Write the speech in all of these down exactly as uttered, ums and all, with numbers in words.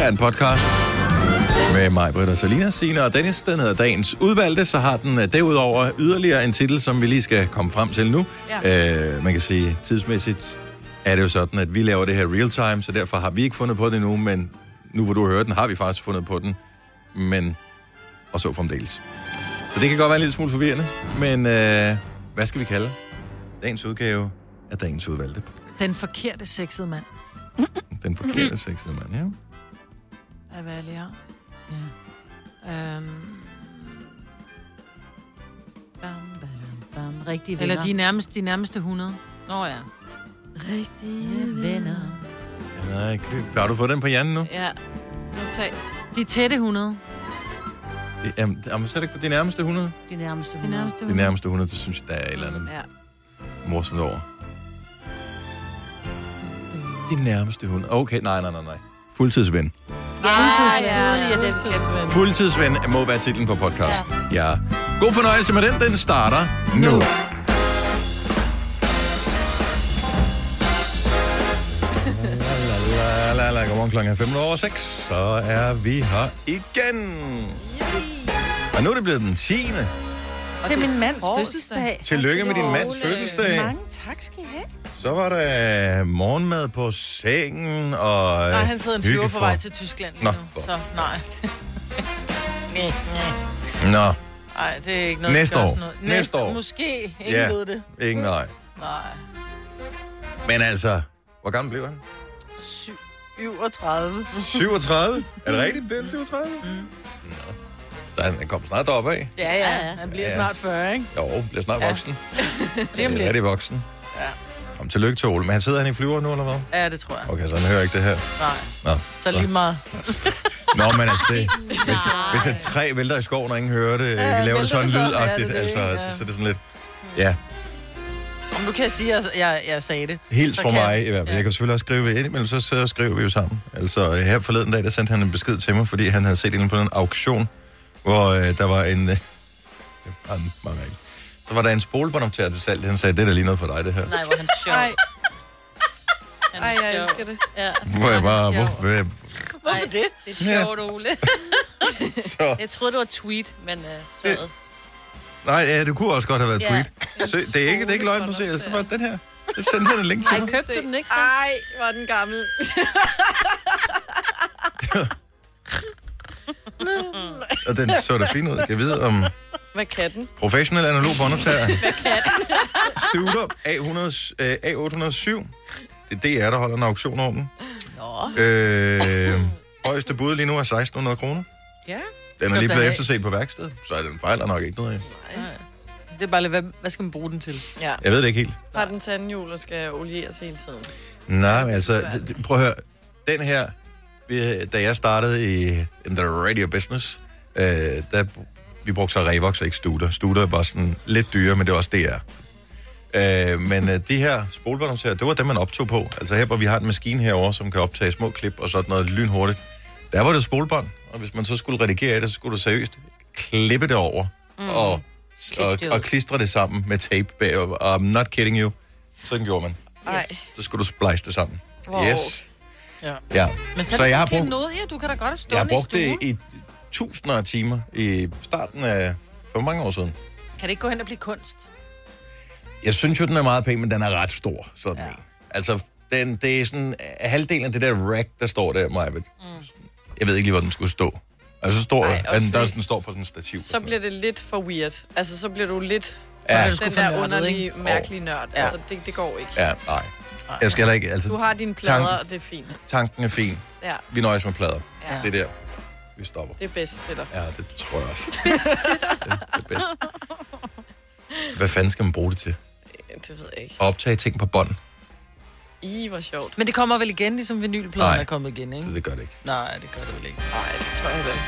er en podcast med mig, Britt og Salina, Signe og Dennis. Den hedder Dagens Udvalgte, så har den derudover yderligere en titel, som vi lige skal komme frem til nu. Ja. Øh, man kan sige, tidsmæssigt er det jo sådan, at vi laver det her real time, så derfor har vi ikke fundet på det nu, men nu hvor du hører den, har vi faktisk fundet på den, men og så fremdeles. Så det kan godt være en lille smule forvirrende, men øh, hvad skal vi kalde dagens udgave af Dagens Udvalgte? Den forkerte sexede mand. Den forkerte sexede mand, ja. Af hvad jeg har. Ja. Øhm. Bam, bam, bam. Rigtige venner. Eller de nærmeste, de nærmeste hundrede. Nå ja. Rigtige venner. Nej, har du fået den på Janne nu? Ja. Notat. De tætte hundrede. Det, jamen, jamen, så er det ikke på de nærmeste hundrede? De nærmeste De hundrede. nærmeste De hundrede. nærmeste hundrede, det synes jeg, der er et eller andet Ja. morsomt over. De nærmeste hundrede. Okay, nej, nej, nej, nej. Fuldtidsven. Ja, Fuldtidsven. ja, ja, den skal Fuldtidsven må være titlen på podcasten. Ja. Ja. God fornøjelse med den. Den starter nu. nu. La, la, la, la. Godmorgen klokken fem over seks. Så er vi her igen. Og nu er det blevet den tiende Det er min mands fødselsdag. Tillykke med din mands fødselsdag. Mange tak skal I have. Så var der morgenmad på sengen og... Nej, han sidder en flyver på vej til Tyskland lige Nå, nu. for. Så nej. Nå, Nej, det er ikke noget, Næste der gør år. sådan noget. Næste år. Måske. Ingen Ja. ved det. ikke nej. Nej. Men altså, hvor gammel blev han? syvogtredive. syvogtredive? Er det rigtigt? Blev han syvogtredive? Mm. Nå. Så han kommer snart deroppe af. Ja, ja. Ja, ja. Han bliver Ja. snart fyrre, ikke? Jo, bliver snart Ja. voksen. Lige om Ja, lidt. er det voksen. Ja. Kom tillykke til Ole. Men han sidder han i flyver nu, eller hvad? Ja, det tror jeg. Okay, så han hører ikke det her. Nej. Nå, Så lige meget. Nå men altså det... Hvis, hvis et træ vælter i skoven, og ingen hører det, ja, laver det sådan vælter det så? lydagtigt, Ja, det er det, altså, ja. det, så er det sådan lidt... Ja, Om du kan sige, at jeg, jeg sagde det. helt Så for kan- mig i hvert fald. ja. Jeg kan selvfølgelig også skrive ind imellem, så, så skriver vi jo sammen. Altså her forleden dag, der sendte han en besked til mig, fordi han havde set en på en auktion, hvor øh, der var en... Øh, det var en mange af. Så var der en spolebåndoptager til salg. Han sagde, det er da lige noget for dig, det her. Nej, hvor er han sjov. Ej, Han er ej, jeg sjov. elsker det. Ja. Hvor jeg bare... Sjov. Hvorfor? øh, Hvorfor det? Det er sjovt, Ole. Så, Jeg troede, det var tweet, men uh, tøjet. nej, ja, det kunne også godt have været Ja. tweet. Så, det er ikke, det er ikke løgn på sig. Så var den her. Jeg sendte han en link til Ej, mig. købte du den ikke så? Ej, var den gammel. Og den så da fin ud. Jeg ved om Hvad kan den? professionel analog båndoptager. Studer A hundrede, øh, A otte hundrede og syv. Det er D R, der holder en auktion over den. Nå. Øh, højeste bud lige nu er seksten hundrede kroner. Ja. Den er Skal lige du blevet have- efterset på værksted, så er den fejler nok ikke noget af. Det er bare lidt, hvad, hvad skal man bruge den til? Ja. Jeg ved det ikke helt. Har den tandhjul og skal olieres hele tiden? Nej, men altså, d- d- prøv at høre. Den her, vi, da jeg startede i in the radio business, øh, der, vi brugte så Revox og ikke Studer. Studer var sådan lidt dyre, men det var også D R. Øh, men øh, de her spolebåndoptager, det var dem, man optog på. Altså her, hvor vi har en maskine herovre, som kan optage små klip og sådan noget lynhurtigt. Der var det spolebånd, og hvis man så skulle redigere det, så skulle du seriøst klippe det over mm. og, og, det ud. og klistre det sammen med tape bagover. I'm not kidding you. Sådan gjorde man. Nej. Så skulle du splice det sammen. Wow. Yes. Ja. Ja. Men så, Så jeg har brugt... brugt, noget, ja, du kan da godt have jeg har stående i brugt det stuen. i tusinder af timer i starten af for mange år siden. Kan det ikke gå hen og blive kunst? Jeg synes jo, den er meget pæn, men den er ret stor, sådan Ja. en. Altså, den, det er sådan halvdelen af det der rack, der står der, Majbet. Mm. Jeg ved ikke lige, hvor den skulle stå. Altså, så står, Ej, Ej, også den, der fordi- sådan står på sådan en stativ. Så bliver det lidt for weird. Altså, så bliver du lidt Ja. er det sgu den for der nørdet, underlige, ikke? mærkelige nørd. Ja. Altså, det, det går ikke. Ja, nej. Jeg skal heller ikke, altså... Du har dine plader, tank- og det er fint. Tanken er fin. Ja, Vi nøjes med plader. ja. Det er der, vi stopper. Det er bedst til dig. Ja, det tror jeg også. Det er det bedste. Hvad fanden skal man bruge det til? Det ved jeg ikke. At optage ting på bånd? I, hvor sjovt. Men det kommer vel igen, ligesom vinylpladen Nej. er kommet igen, ikke? Det, det gør det ikke. Nej, det gør det vel ikke. Nej, det tror jeg heller ikke.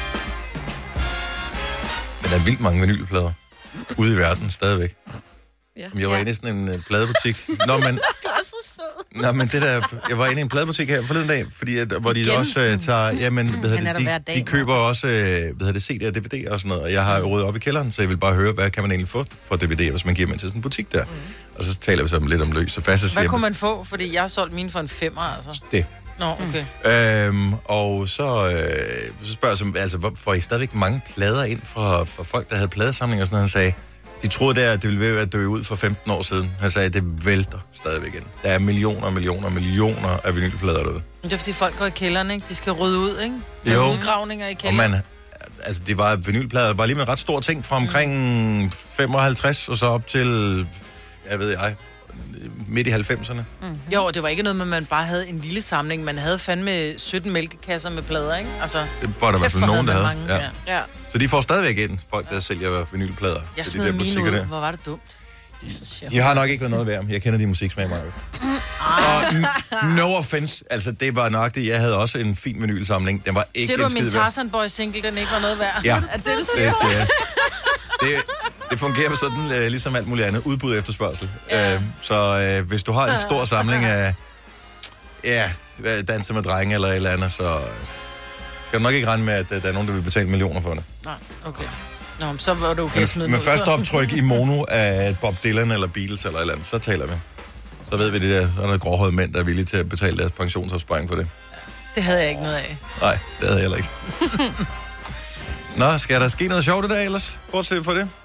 Men der er vildt mange vinylplader ude i verden stadigvæk. Ja. Jeg var inde i sådan en uh, pladebutik. Nå, men, Du er så sød. nå, men det der, jeg var inde i en pladebutik her forleden dag, fordi at, hvor de Igen? også uh, tager, jamen, hvad Han er hedder der hver det, dag de, de nu. køber også, uh, hvad hedder det, C D'er og D V D'er og sådan noget, og jeg har ryddet op i kælderen, så jeg vil bare høre, hvad kan man egentlig få for D V D'er, hvis man giver dem ind til sådan en butik der. Mm. Og så taler vi så lidt om løs og fast, og Hvad siger, kunne man få? Fordi jeg har solgt mine for en femmer, altså. det, Nå, okay. Øhm, og så, øh, så spørger jeg, som, altså, hvor får I stadigvæk mange plader ind fra, fra folk, der havde pladesamlinger og sådan noget? Han sagde, de troede der, at det ville være at dø ud for femten år siden. Han sagde, at det vælter stadigvæk ind. Der er millioner og millioner og millioner af vinylplader derude. Men det er fordi folk går i kælderen, ikke? De skal rydde ud, ikke? Med jo. udgravninger i Og kælderen. man, altså det var vinylplader, var lige med en ret stor ting fra omkring femoghalvtreds og så op til, jeg ved jeg, midt i halvfemserne. Mm. Jo, det var ikke noget med, at man bare havde en lille samling. Man havde fandme sytten mælkekasser med plader, ikke? Altså, det var der i hvert fald nogen, der havde. Mange, ja. Ja. Så de får stadigvæk ind, folk der sælger vinylplader. Jeg til smed de der mine butikker ud. der. Hvor var det dumt. De har nok ikke været noget værd. Jeg kender de musiksmag meget. Og n- no offense, altså det var nok det. Jeg havde også en fin vinylsamling. Den var ikke Siger du, en at skid min værd. Tarzan Boy single, den ikke var noget værd? Ja, er det, det, du siger? det siger jeg. Det, det fungerer sådan, uh, ligesom alt muligt andet. Udbud efter spørgsel. Ja. Uh, så uh, hvis du har en stor samling af ja, danser med drenge eller et eller andet, så uh, skal du nok ikke regne med, at uh, der er nogen, der vil betale millioner for det. Nej, okay. Nå, så var det okay at smide Men, men ud, første så. optryk i mono af Bob Dylan eller Beatles eller et eller andet, så taler vi. Så ved vi det der, så er der gråhøjde mænd, der er villige til at betale deres pensionsopsparing for det. Det havde jeg ikke noget af. Nej, det havde jeg heller ikke. Nå, skal der ske noget sjovt i dag ellers? Bortset for det.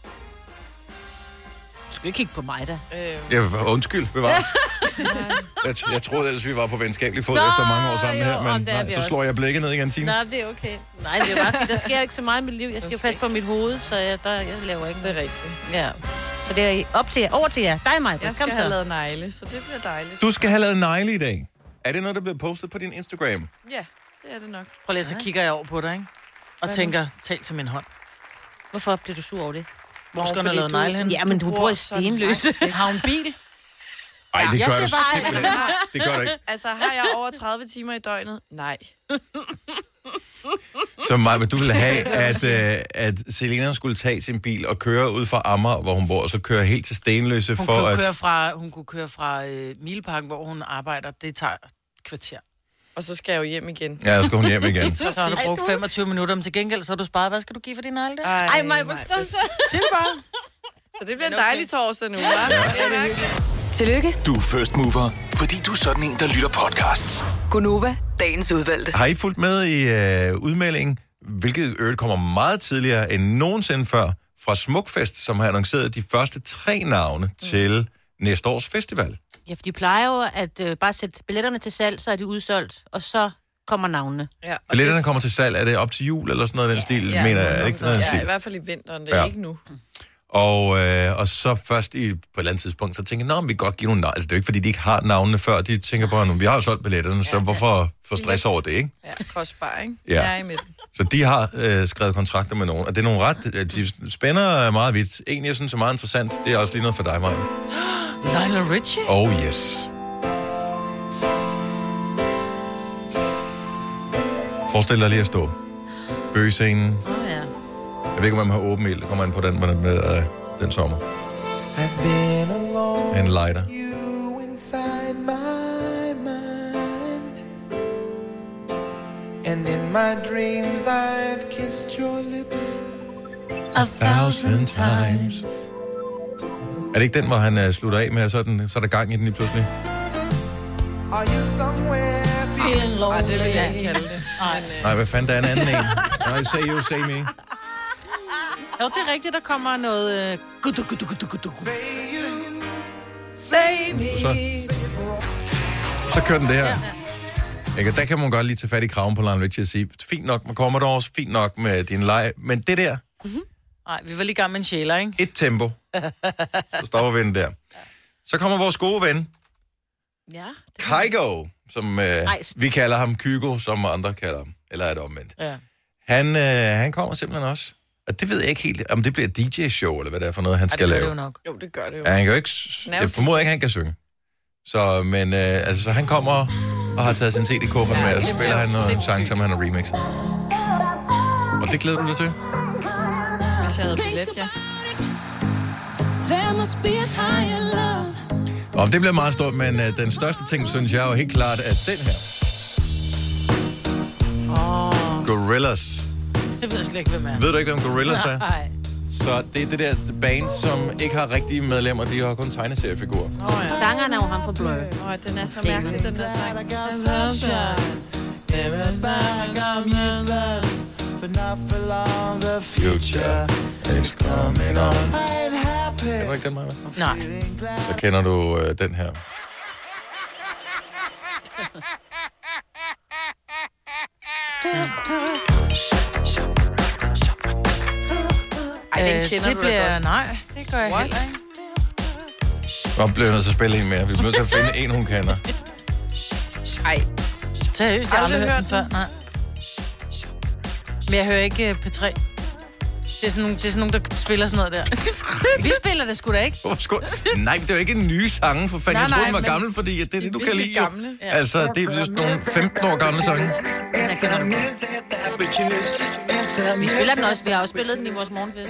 Du skal ikke kigge på mig, da. Øh, Ja, undskyld, bevares. jeg, jeg troede ellers, vi var på venskabelig fod Nå, efter mange år sammen jo, her, om men det er nej, vi så også. slår jeg blikket ned igen, Tine. Nej, det er okay. Nej, det er bare, fordi der sker ikke så meget i mit liv. Jeg skal jo passe på mit hoved, så jeg, der, jeg laver ikke det er noget. rigtigt. Ja. Så det er op til jer. Over til jer. Dig, mig. Jeg skal have lavet negle, så det bliver dejligt. Du skal have lavet negle i dag. Er det noget, der bliver postet på din Instagram? Ja, det er det nok. Prøv lige, så kigger jeg over på dig, ikke? Og Hvad tænker, tal til min hånd. Hvorfor bliver du sur over det? Hvor skal fordi hun have lavet du- negle hen? Ja, men du, Du bor bor i sådan Stenløse. Har hun bil? Nej, det Jeg gør siger det bare- simpelthen. Det gør det ikke. Altså, har jeg over tredive timer i døgnet? Nej. Så Maja, du ville have, at, øh, at Selena skulle tage sin bil og køre ud fra Amager, hvor hun bor, og så køre helt til Stenløse Hun for kunne at... køre fra, hun kunne køre fra øh, Mileparken, hvor hun arbejder. Det tager et kvarter. Og så skal jeg jo hjem igen. Ja, så skal hun hjem igen. Så har du brugt femogtyve minutter, men til gengæld så har du sparet. Hvad skal du give for din negle der? Ej, Ej, mig, hvor Maja. skal du så? Sig det bare. Så det bliver en dejlig torsdag nu, hva'? Ja. Tillykke, Du er first mover, fordi du er sådan en, der lytter podcasts. Gunova, dagens udvalgte. Har I fulgt med i øh, udmeldingen, hvilket øvrigt kommer meget tidligere end nogensinde før, fra Smukfest, som har annonceret de første tre navne mm. til næste års festival? Ja, for de plejer jo at øh, bare sætte billetterne til salg, så er de udsolgt, og så kommer navnene. Ja, og Billetterne kommer til salg, er det op til jul eller sådan noget af den stil? ja, mener jeg, er det ikke noget af den ja, i stil? hvert fald i vinteren, det er Ja. ja. ikke nu. Og, øh, og så først i, på et eller andet tidspunkt, så tænker jeg, nå, men vi kan godt give nogle navne. Altså, det er jo ikke, fordi de ikke har navnene før. De tænker på, at vi har jo solgt billetterne, så hvorfor få stress over det, ikke? Ja, kostbar, ikke? Ja. Jeg er i midten. Så de har øh, skrevet kontrakter med nogen, og det er nogle ret, de spænder meget vidt. En, jeg synes er meget interessant, det er også lige noget for dig, Maja. Lionel Richie? Oh yes. Forestil dig lige at stå. Bøgescenen. Åh, oh, ja. Jeg ved ikke, om man har åben ild. Det kommer an på den, med, med øh, den sommer. En lighter. And in my dreams I've kissed your lips A thousand times. Er det ikke den, hvor han uh, slutter af med, og så er, den, så er der gang i den lige pludselig? Are you somewhere Feeling lonely. Ej, det vil jeg ikke kalde det. Men, øh, Nej, hvad fanden, der er en anden en. Nej, say you, say me. Jo, det er rigtigt, der kommer noget... Øh, gudu, gudu, gudu, gudu. Say me. Så, så kører den det her. Ikke? Der kan man godt lige tage fat i kraven på Lionel Richie og sige, fint nok med Commodores, fint nok med din leg, men det der, Nej, vi var lige i gang med en sjæler, ikke? et tempo, så stopper vi den der. Så kommer vores gode ven, Ja. Kygo, som øh, vi kalder ham Kygo, som andre kalder ham. Eller er det omvendt? Ja. Han, øh, han kommer simpelthen også. Og det ved jeg ikke helt, om det bliver et D J-show, eller hvad det er for noget, han Ej, skal det gør det lave. jo nok. Jo, det gør det jo. Ja, han kan jo ikke... Han er jo Jeg formoder ikke, han kan synge. Så, men øh, altså, så han kommer og har taget sin C D-kuffert Ja, med, og det så bliver spiller han noget sindssygt. sang, som han har remixet. Og det glæder du dig til? Hvis jeg havde billet, ja. Og det bliver meget stort, men øh, den største ting, synes jeg jo helt klart, er den her. Åh, Gorillaz. det ved jeg slet ikke, hvem er. Ved du ikke, hvem Gorillaz er? Nej. Så det er det der band, som ikke har rigtige medlemmer. De har kun tegneseriefigurer. Åh, ja. Sangeren er jo ham fra Blur. Åh, den er så mærkelig, den der sang. Future is coming on. Kender du ikke den, Maja? Nej. Så kender du øh, den her. Ej, den Øh, kender det du da bliver... godt. Nej, det gør jeg What? heller ikke. Så bliver jeg nødt til at spille en mere. Vi bliver nødt til at finde en, hun kender. Ej, Seriøst, jeg har aldrig Aldrig hørt den hørt før. Nej. Men jeg hører ikke uh, P tre. Det er, sådan nogle, det er sådan nogle, der spiller sådan noget der. Vi spiller det sgu da ikke. Hvorfor skulle... Nej, det er jo ikke en ny sange, for fanden. Nej, Jeg troede, nej, den var men- gammel, fordi det er det, du kan virkelig lide. Jo. gamle. Ja. Altså, det er just nogle femten år gamle sange. Jeg kender den. Vi spiller den også. Vi har også spillet den i vores morgenfest.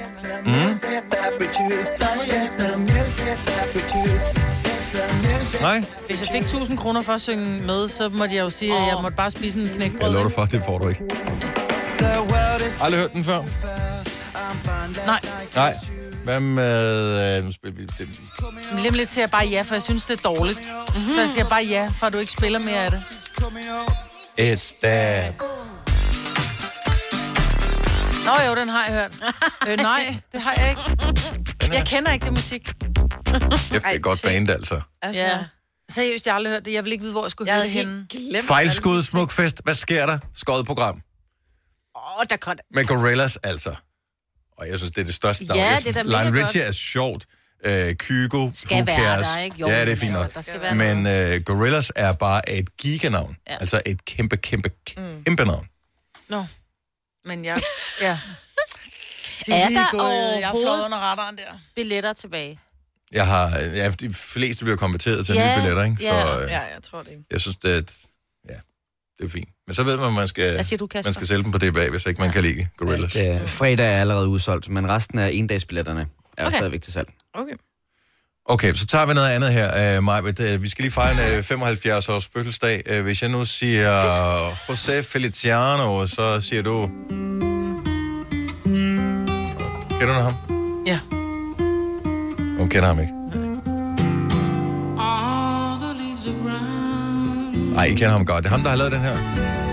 Nej, Hvis jeg fik tusind kroner for at synge med, så måtte jeg jo sige, at jeg måtte bare spise en knækbrød. jeg lover dig for, det får du ikke. Aldrig hørt den før? Nej, Nej. Hvad med... Øh, nu spiller vi det. men lige om lidt siger jeg bare ja, for jeg synes, det er dårligt. Mm-hmm. Så jeg siger bare ja, for at du ikke spiller mere af det. It's that. Nå jo, den har jeg hørt. øh, nej, det har jeg ikke. Jeg kender ikke det musik. Det er et godt band, altså. altså... Ja. Seriøst, jeg har aldrig hørt det. Jeg vil ikke vide, hvor jeg skulle Jeg høre havde det henne. helt glemt... Fejlskud, smukfest. Hvad sker der? Skåret program. Åh, oh, der kom det. Med Gorillaz, altså. Og jeg synes, det er det største navn. Ja, Jeg det er synes, da mega Lionel godt. Richie er sjovt. Øh, Kygo, Skal who være cares? der, ikke? Jo, Ja, det er men fint altså, nok. der skal være Men øh, Gorillaz er bare et giganavn. Ja. Altså et kæmpe, kæmpe, kæmpe navn. Nå, men jeg... Ja. De Er lige der gået- Jeg har overhovedet- flået under radaren der. Billetter tilbage. Jeg har, ja, de fleste bliver konverteret til Ja, nye billetter, ikke? ja. Så øh, Ja, jeg tror det ikke. jeg synes, det er, et, ja, det er fint. Men så ved man, at man skal, Hvad siger du, Kasper? man skal sælge dem på D B A, hvis ikke man kan lide Gorillaz. Øh, fredag er allerede udsolgt, men resten af endagsbilletterne er Okay. stadigvæk til salg. Okay. Okay, så tager vi noget andet her, uh, Majbet. Uh, vi skal lige fejre en uh, femoghalvfjerds års fødselsdag. Uh, hvis jeg nu siger José Feliciano, så siger du... Kender du ham? Ja. Hun kender ham ikke. Nej, I kender ham godt. Det er ham, der har lavet den her.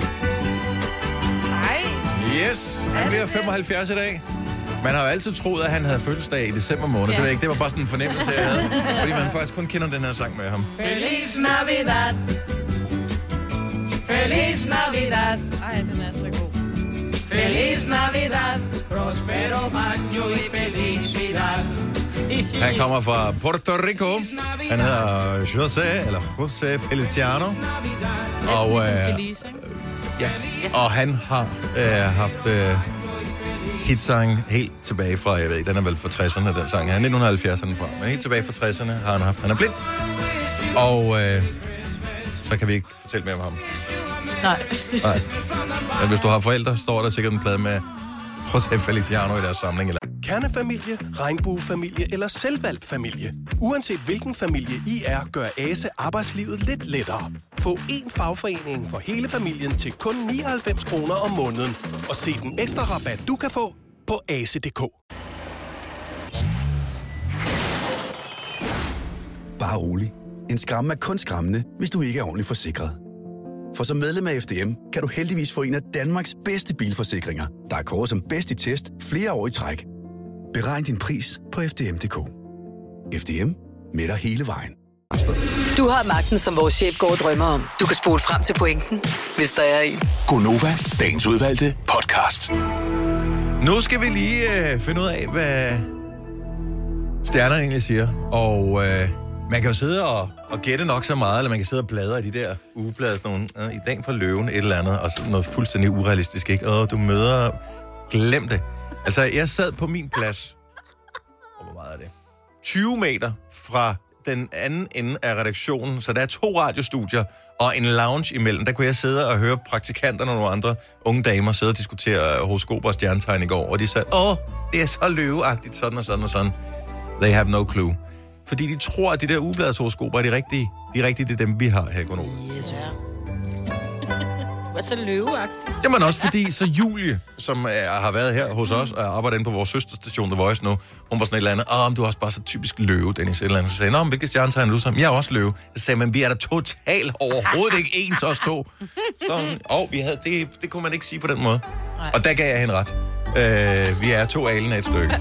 Nej. Yes, han bliver femoghalvfjerds i dag. Man har jo altid troet, at han havde fødselsdag i december måned. Ja. Det, var ikke, det var bare sådan en fornemmelse, jeg havde. Fordi man faktisk kun kender den her sang med ham. Feliz Navidad. Feliz Navidad. Ej, den er så god. Feliz Navidad. Prospero año y felicidad. Han kommer fra Puerto Rico. Han hedder José, eller José Feliciano. Og, Næsten øh, ligesom Felice, ikke? ja, og han har øh, haft øh, hitsang helt tilbage fra, jeg ved ikke, den er vel fra tresserne, den sang. Han er nitten halvfjerdserne fra, men helt tilbage fra tresserne har han haft. Han er blind. Og øh, så kan vi ikke fortælle mere om ham. Nej. Nej. Men hvis du har forældre, står der sikkert en plade med José Feliciano i deres samling. Eller... Kernefamilie, regnbuefamilie eller selvvalgt familie. Uanset hvilken familie I er, gør Ase arbejdslivet lidt lettere. Få én fagforening for hele familien til kun nioghalvfems kroner om måneden. Og se den ekstra rabat, du kan få på ase punktum d k. Bare rolig. En skræmme er kun skræmmende, hvis du ikke er ordentligt forsikret. For som medlem af F D M kan du heldigvis få en af Danmarks bedste bilforsikringer, der er kåret som bedst i test flere år i træk. Beregn din pris på f d m punktum d k. F D M med dig hele vejen. Du har magten, som vores chef går og drømmer om. Du kan spole frem til pointen, hvis der er en. Gonova, dagens udvalgte podcast. Nu skal vi lige øh, finde ud af, hvad stjernerne egentlig siger. Og øh, man kan jo sidde og, og gætte nok så meget, eller man kan sidde og bladre i de der ugeblade, sådan nogle, øh, i dag for løven, et eller andet, og sådan noget fuldstændig urealistisk, ikke? Og du møder... Glem det. Altså, jeg sad på min plads, og hvor meget er det? tyve meter fra den anden ende af redaktionen, så der er to radiostudier og en lounge imellem. Der kunne jeg sidde og høre praktikanterne og nogle andre unge damer sidde og diskutere horoskoper og stjernetegn i går, og de sagde, åh, det er så løveagtigt, sådan og sådan og sådan. They have no clue. Fordi de tror, at de der ugebladets horoskoper er de rigtige. De rigtige, det er dem, vi har her i Gonova. Yes, ja. Altså løveagtigt. Jamen også fordi, så Julie, som er, har været her hos os, og arbejder inde på vores søsterstation, The Voice nu, hun var sådan et eller andet, åh, du er også bare så typisk løve, Dennis, et eller andet. Så sagde jeg, nå, men hvilket stjernetegn er du sammen? Jeg er også løve. Så sagde men vi er da totalt overhovedet ikke ens, os to. Så, og vi havde, det, det kunne man ikke sige på den måde. Nej. Og der gav jeg hende ret. Øh, vi er to alen af et stykke.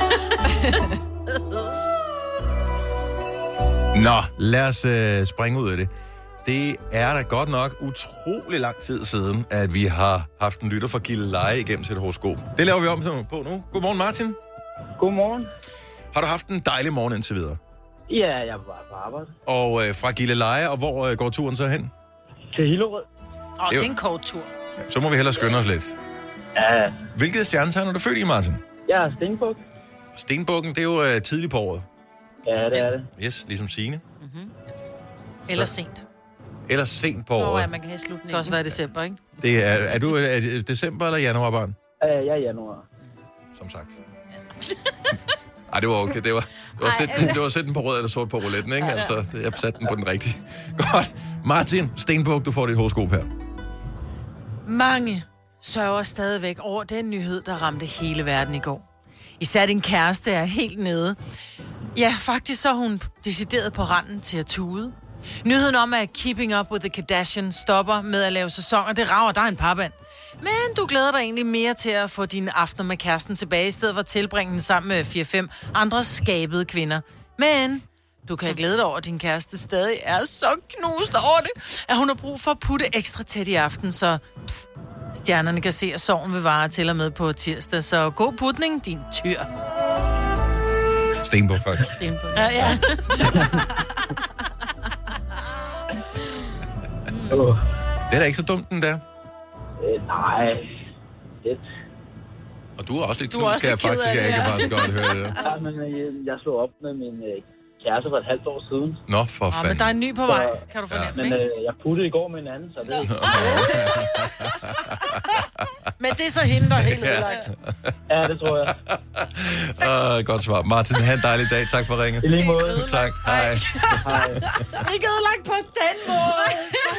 Nå, lad os øh, springe ud af det. Det er da godt nok utrolig lang tid siden, at vi har haft en lytter fra Gilleleje igennem til et horoskop. Det laver vi om på nu. Godmorgen, Martin. Godmorgen. Har du haft en dejlig morgen indtil videre? Ja, jeg var på arbejde. Og øh, fra Gilleleje, og hvor øh, går turen så hen? Til Hillerød. Åh, oh, det er en kort tur. Så må vi hellere skynde os lidt. Ja. Hvilket stjernetegn er du født i, Martin? Jeg er stenbuk. Stenbukken, det er jo øh, tidligt på året. Ja, det er det. Yes, ligesom Signe. Mm-hmm. Eller sent. Eller sent på Nå, året. ja, man kan have slutningen. Det kan også være december, ikke? Det er, er du er det december eller januarbarn? Uh, jeg er januar. Som sagt. Ej, det var okay. Det var, det var, sæt, den, det var sæt den på rød eller sort på rouletten, ikke? Altså, jeg satte den på den rigtige. Godt. Martin Stenbuk, du får dit horoskop her. Mange sørger stadigvæk over den nyhed, der ramte hele verden i går. Især din kæreste er helt nede. Ja, faktisk så er hun decideret på randen til at tude. Nyheden om, at Keeping Up with the Kardashians stopper med at lave sæsoner, det rager dig en parband. Men du glæder dig egentlig mere til at få dine aftener med kæresten tilbage, i stedet for at tilbringe den sammen med fire fem andre skabede kvinder. Men du kan glæde dig over, at din kæreste stadig er så knust over det, at hun har brug for at putte ekstra tæt i aften, så pst, stjernerne kan se, at sorgen vil vare til og med på tirsdag. Så god putning, din tyr. Stenbuk, faktisk. Stenbuk. Ja, ja. Det er da ikke så dumt, den der. Øh, nej. Lidt. Og du er også lidt Du er knust, også skal jeg lidt ked faktisk, af det, jeg kan ja. faktisk godt høre det. Ja, men øh, jeg slog op med min øh, kæreste for et halvt år siden. Nå, for Nå, men fanden. der er en ny på vej, Så- kan du Ja. fornemme, Men ikke? øh, jeg puttede i går med en anden, så det er ikke... Men det er så hende, der er helt ødelagt. Ja, det tror jeg. Uh, godt svar. Martin, have en dejlig dag. Tak for ringet. I lige måde. Tak. Hej. Hej. Ikke ødelagt på den måde.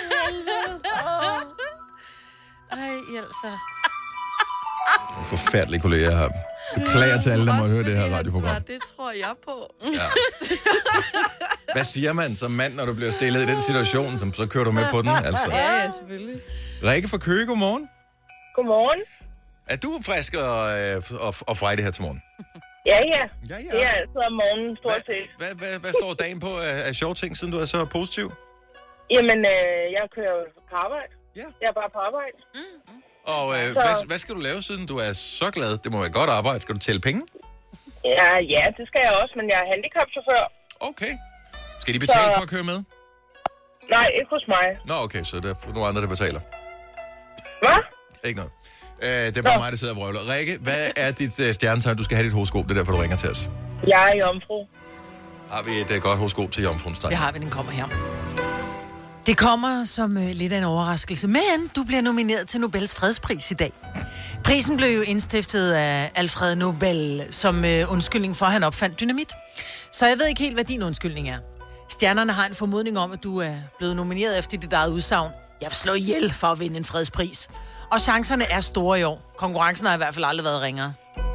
Ej, altså. Forfærdelige kolleger, jeg har. Beklager til alle, der må høre det her radioprogram. Det tror jeg på. Ja. Hvad siger man som mand, når du bliver stillet i den situation, som så kører du med på den? Altså. Ja, ja, selvfølgelig. Rikke fra Køge, godmorgen. Godmorgen. Er du frisk og, øh, og, og frejdig her til morgen? Ja, ja. Ja, ja. Det er altså om morgenen, stort set. Hvad, hvad, hvad står dagen på af, af sjove ting, siden du er så positiv? Jamen, øh, jeg kører på arbejde. Ja. Jeg er bare på arbejde. Mm. Og øh, Så- hvad, hvad skal du lave, siden du er så glad? Det må være godt arbejde. Skal du tælle penge? Ja, ja, det skal jeg også, men jeg er handicapchauffør. Okay. Skal de betale Så- for at køre med? Nej, ikke hos mig. Nå, okay, så det er nogle andre, der betaler. Hvad? Ikke noget. Øh, det er bare Nå. mig, der sidder og vrøvler. Rikke, hvad er dit uh, stjernetegn? Du skal have dit horoskop. Det er derfor, du ringer til os. Jeg er jomfru. Har vi et uh, godt horoskop til jomfruens tegn? Det har vi, den kommer her. Det kommer som øh, lidt af en overraskelse, men du bliver nomineret til Nobels fredspris i dag. Prisen blev jo indstiftet af Alfred Nobel som øh, undskyldning for, at han opfandt dynamit. Så jeg ved ikke helt, hvad din undskyldning er. Stjernerne har en formodning om, at du er blevet nomineret efter dit eget udsagn. Jeg vil slå ihjel for at vinde en fredspris. Og chancerne er store i år. Konkurrencen har i hvert fald aldrig været ringere.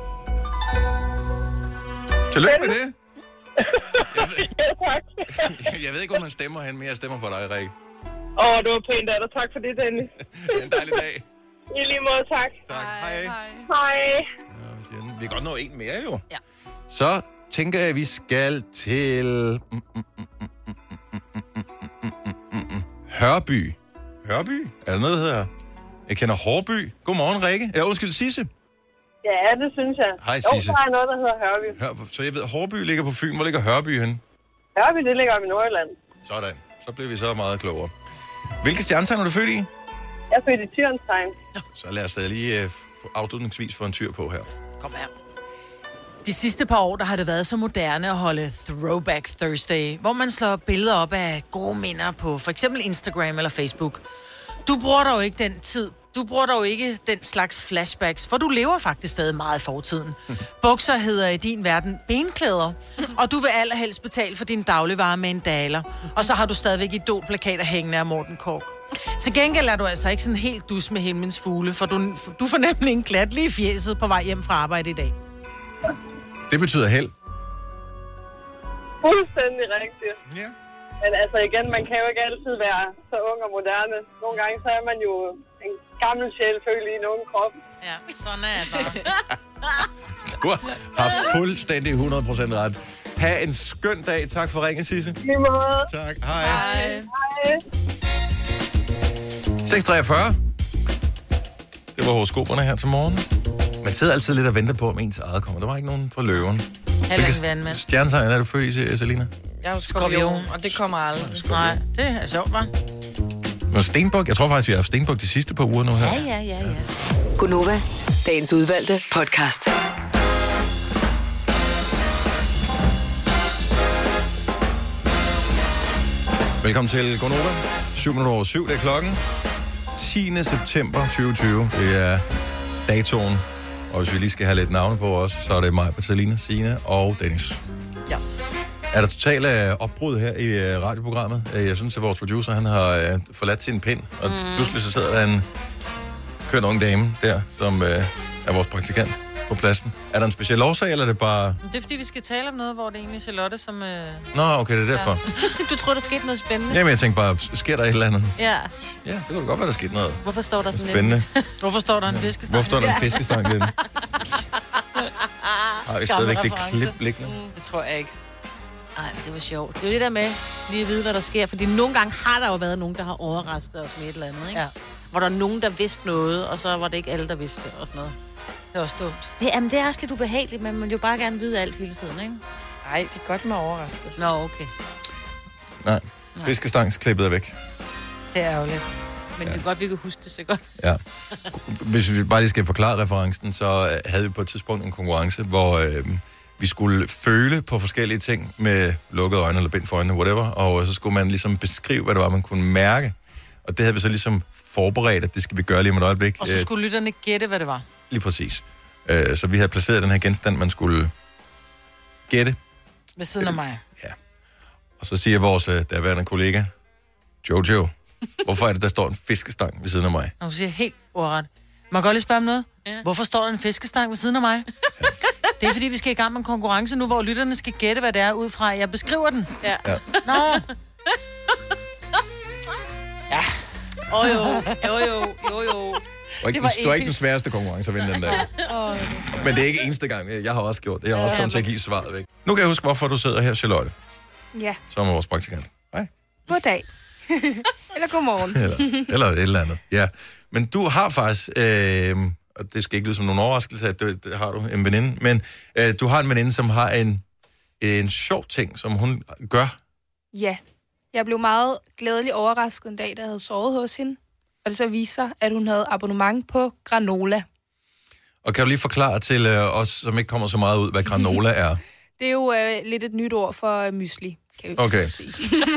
Tillykke med det. Jeg ved, Ja, tak. jeg ved ikke, hvor man stemmer hen, men jeg stemmer på dig, Rikke. Åh, oh, det var pænt af dig. Tak for det, Dennis. En dejlig dag. I lige måde, tak. Tak. Hej. Hej. Ja, hvad siger den? Vi kan godt nå en mere, jo. Ja. Så tænker jeg, at vi skal til... Mm, mm, mm, mm, mm, mm, mm, mm, mm, mm. Hørby. Hørby? Er der noget, der hedder? Jeg kender Hårby. Godmorgen, Rikke. Ja, undskyld, Sisse. Ja, det synes jeg. Hej, Jo, Sisse. der er noget, der hedder Hørby. Hør, så jeg ved, Hårby ligger på Fyn. Hvor ligger Hørby hen? Hørby, det ligger oppe i Nordjylland. Sådan. Så bliver vi så meget klogere. Hvilke stjernetegn er du født i? Jeg er født i Tyrens tegn. Så lad os da lige uh, afslutningsvis få en tyr på her. Kom her. De sidste par år, der har det været så moderne at holde Throwback Thursday, hvor man slår billeder op af gode minder på for eksempel Instagram eller Facebook. Du bruger dog ikke den tid. Du bruger dog ikke den slags flashbacks, for du lever faktisk stadig meget i fortiden. Bukser hedder i din verden benklæder, og du vil allerhelst betale for din dagligvarer med en daler. Og så har du stadigvæk idolplakater hængende af Morten Kork. Til gengæld er du altså ikke sådan helt dus med himlens fugle, for du, du får nemlig en klat lige i fjeset på vej hjem fra arbejde i dag. Det betyder held. Fuldstændig rigtigt. Ja. Men altså igen, man kan jo ikke altid være så ung og moderne. Nogle gange så er man jo en gammel sjæl følt i en ung krop. Ja, sådan er jeg bare. Du har fuldstændig hundrede procent ret. Ha' en skøn dag. Tak for ringen, Sisse. Lige måde. Tak. Hej. Hej. Hej. seks treogfyrre. Det var horoskoperne her til morgen. Man sidder altid lidt og venter på, om ens eget kommer. Der var ikke nogen fra løven. Heller ikke vandmand. Stjernetegn er du født i, Selina? Jeg er jo skorpion, og det kommer aldrig. Nej, det er sjovt, hva'? Nå, Stenbuk. Jeg tror faktisk, vi har haft Stenbuk de sidste par uger nu her. Ja, ja, ja, ja. Gunova, dagens udvalgte podcast. Velkommen til Gonova. syv minutter over syv, det er klokken. tiende september tyve tyve. Det er datoen. Og hvis vi lige skal have lidt navne på os, så er det mig, Selina, Signe og Dennis. Yes. Er der totalt uh, opbrud her i uh, radioprogrammet? Uh, jeg synes, at vores producer han har uh, forladt sin pind, og mm. pludselig så sidder der en køn ung dame der, som uh, er vores praktikant på pladsen. Er der en speciel årsag, eller er det bare... Det er fordi, vi skal tale om noget, hvor det egentlig er Charlotte, som... Øh... Nå, okay, det er derfor. Ja. Du tror, der skete noget spændende? Jamen, jeg tænkte bare, sker der et eller andet? Ja. Ja, det kunne da godt være, der skete noget. Hvorfor står der sådan spændende. Hvorfor står der en fiskestang? Hvorfor står der en fiskestang lidt? Har vi stadigvæk det klip liggende? Mm, det tror jeg ikke. Nej, det var sjovt. Det er jo det der med lige at vide, hvad der sker. Fordi nogle gange har der jo været nogen, der har overrasket os med et eller andet, ikke? Ja. Hvor der er nogen, der vidste noget, og så var det ikke alle, der vidste det og sådan noget. Det er også dumt. Det, jamen, det er også lidt ubehageligt, men man vil jo bare gerne vide alt hele tiden, ikke? Nej, det er godt med overraskelse. Nå, okay. Nej, fiskestangsklippet er væk. Det er ærgerligt. Men ja. Det er godt, vi kan huske det så godt. Ja. Hvis vi bare lige skal forklare referencen, så havde vi på et tidspunkt en konkurrence, hvor øh, vi skulle føle på forskellige ting med lukkede øjne eller bind for øjnene, whatever, og så skulle man ligesom beskrive, hvad det var, man kunne mærke. Og det havde vi så ligesom forberedt, at det skal vi gøre lige om et øjeblik. Og så skulle lytterne gætte, hvad det var. Lige præcis. Øh, så vi havde placeret den her genstand, man skulle gætte. Ved siden af mig. Ja. Og så siger vores øh, derværende kollega, Jojo, hvorfor er det, der står en fiskestang ved siden af mig? Og hun siger helt ordret. Må jeg godt lige spørge om noget? Ja. Hvorfor står der en fiskestang ved siden af mig? Ja. Det er, fordi vi skal i gang med en konkurrence nu, hvor lytterne skal gætte, hvad det er ud fra. Jeg beskriver den. Ja. Ja. Nå. Ja. Åh oh, jo, jo, jo, jo, jo. Og ikke, det var, den, det var ikke den sværeste konkurrence at vinde den dag. Oh. Men det er ikke eneste gang. Jeg har også gjort det. Jeg har også kommet til at give svaret væk. Nu kan jeg huske, hvorfor du sidder her, Charlotte. Ja. Som er vores praktikant. Hej. Goddag. Eller godmorgen. eller, eller et eller andet, ja. Men du har faktisk, øh, og det skal ikke lyde som nogen overraskelse, at det, det har du en veninde, men øh, du har en veninde, som har en, en sjov ting, som hun gør. Ja. Jeg blev meget glædelig overrasket en dag, da jeg havde sovet hos hende. Og det så viser, at hun havde abonnement på granola. Og kan du lige forklare til øh, os, som ikke kommer så meget ud, hvad granola er? Det er jo øh, lidt et nyt ord for øh, mysli, kan vi okay. sige.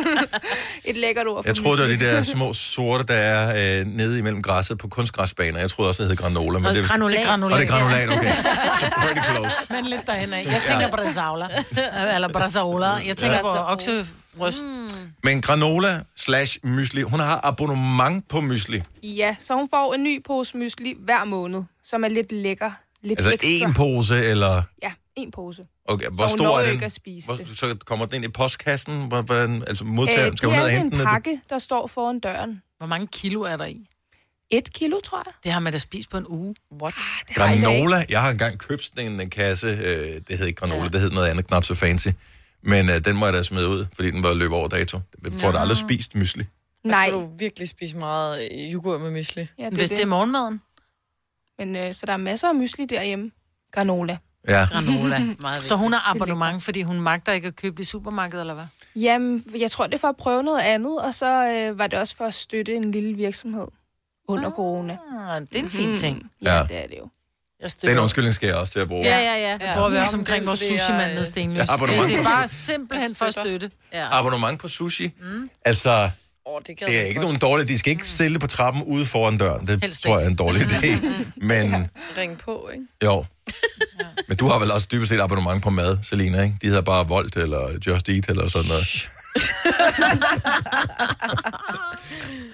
Et lækkert ord for Jeg troede, mysli. det var de der små sorte, der er øh, nede imellem græsset på kunstgræsbaner. Jeg troede også, det hed granola. Men og det, granulat. Det er granulat. Og det er granulat, okay. Så pretty close. Men lidt derhen af. Jeg tænker ja. brasaula. Eller brasaola. Jeg tænker ja. på oksebryst. Mm. Men granola slash mysli, hun har abonnement på mysli. Ja, så hun får en ny pose mysli hver måned, som er lidt lækker. Lidt altså ekstra. en pose, eller... Ja, en pose. Okay, hvor så stor er den? Ikke at spise hvor, det. så kommer den ind i postkassen? Hvordan, altså modtageren, øh, skal hun ned og hente den? den? Det er en pakke, der står foran døren. Hvor mange kilo er der i? Et kilo, tror jeg. Det har man da spist på en uge. What? Ah, granola? Jeg har engang købt sådan en, en kasse, øh, det hed ikke granola, ja. Det hed noget andet, knap så fancy. Men øh, den må jeg da smide ud, fordi den var løbet over dato. Jeg får da aldrig spist mysli. Nej. Skal du virkelig spise meget yoghurt med mysli? Ja, det Hvis det. det er morgenmaden. Men øh, så der er masser af mysli derhjemme. Granola. Ja. Granola. Så hun har abonnement, fordi hun magter ikke at købe det i supermarkedet, eller hvad? Jamen, jeg tror, det er for at prøve noget andet, og så øh, var det også for at støtte en lille virksomhed under ah, corona. Det er en fin ting. Mm. Ja, ja, det er det jo. Den undskyldning skal jeg også til at bruge. Ja, ja, ja. Det bruger vi også omkring vores sushi-mand nede Stenløs. Ja, det, det er bare simpelthen for at støtte. Ja. Abonnement på sushi? Mm. Altså... Oh, det, det er ikke nogen dårlig. De skal ikke stille det på trappen ude foran døren. Det Helst tror jeg er en dårlig idé. Men... Ja, ring på, ikke? Jo. Ja. Men du har vel også dybest set abonnement på mad, Selina, ikke? De hedder bare Volt eller Just Eat eller sådan noget.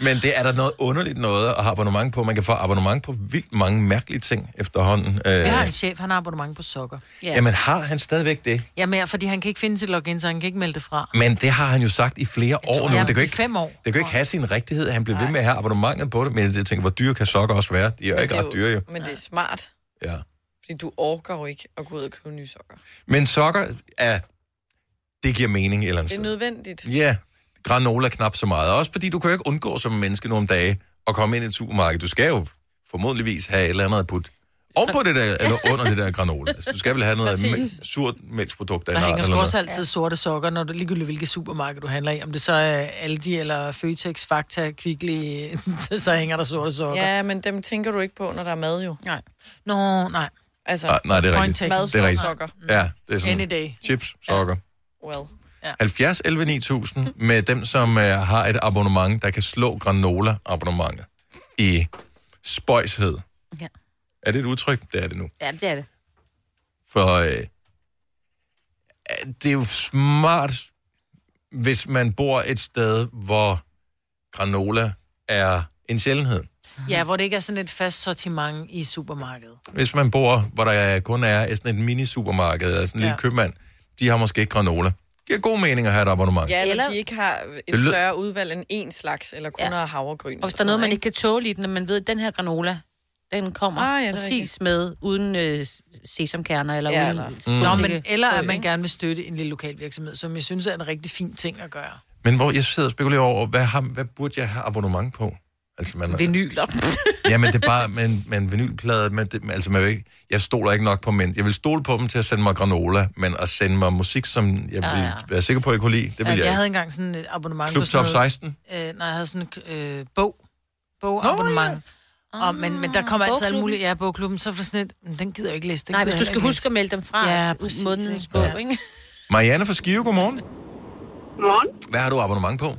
Men det er der noget underligt noget at have abonnement på. Man kan få abonnement på vildt mange mærkelige ting efterhånden. Jeg har en chef, han har abonnement på sokker. Ja. Jamen har han stadigvæk det? Jamen, fordi han kan ikke finde sit login, så han kan ikke melde det fra. Men det har han jo sagt i flere år nu. Jamen, det kan i ikke, fem år. Det kan jo ikke have sin rigtighed. Han bliver ved med at have abonnementet på det. Men jeg tænker, hvor dyre kan sokker også være? De er jo ikke ret dyre jo. Men det er smart. Ja. Fordi du orker jo ikke at gå ud og købe nye sokker. Men sokker er... Det giver mening et eller andet Det er sted. nødvendigt. Ja, granola knap så meget. Også fordi du kan jo ikke undgå som menneske nogle dage at komme ind i et supermarked. Du skal jo formodentligvis have et eller andet at putte ovenpå det der, eller under det der granola. Altså, du skal vel have noget mæ- surt mælksprodukt. Der hænger sgu også altid sorte sokker, når du ligegyldigt hvilket supermarked du handler i. Om det så er Aldi eller Føtex, Fakta, Kvickly, så hænger der sorte sokker. Ja, men dem tænker du ikke på, når der er mad jo. Nej. Nå, nej. Altså, ah, nej, det er rigtigt. Mad, det er rigtigt. sokker. Ja, det er sådan Any day. chips, sokker. Ja. Well. Ja. halvfjerds elleve ni tusind med dem, som uh, har et abonnement, der kan slå granola-abonnementet i spøjshed. Ja. Er det et udtryk? Det er det nu. Ja, det er det. For uh, det er jo smart, hvis man bor et sted, hvor granola er en sjældenhed. Ja, hvor det ikke er sådan et fast sortiment i supermarkedet. Hvis man bor, hvor der kun er sådan et mini-supermarked, eller sådan en ja. lille købmand, de har måske ikke granola. Det giver god mening at have et abonnement. Ja, eller, eller de ikke har et lød... større udvalg end én slags, eller kun ja. har havregryn. Og hvis der er noget, man ikke kan tåle i den, men ved, at den her granola, den kommer ah, ja, præcis med, uden øh, sesamkerner, eller ja, uden... Eller, mm. Nå, men eller at man gerne vil støtte en lille lokal virksomhed, som jeg synes er en rigtig fin ting at gøre. Men hvor jeg sidder og spekulerer over, hvad, har, hvad burde jeg have abonnement på? Altså, man, vinyler. Ja, men det er bare, men, men vinylplader, men det, altså, man vil ikke, jeg stoler ikke nok på mænd. Jeg vil stole på dem til at sende mig granola, men at sende mig musik, som jeg Ja, vil ja. være sikker på, at jeg kunne lide, det vil Ja, jeg, jeg ikke. havde engang sådan et abonnement Klub på sådan Top noget, seksten? Øh, nej, jeg havde sådan en øh, bog. Bogabonnement. Nå, ja. Og, men, men der kommer altid alle bogklubben. mulige... Ja, bogklubben, så var det sådan et... "Men Den gider jeg ikke læse. Den Nej, gider hvis jeg du skal ikke huske læse." at melde dem fra Ja, præcis, månedens ikke? bog, Ja. ikke? Marianne fra Skive, godmorgen. Godmorgen. Hvad har du abonnement på?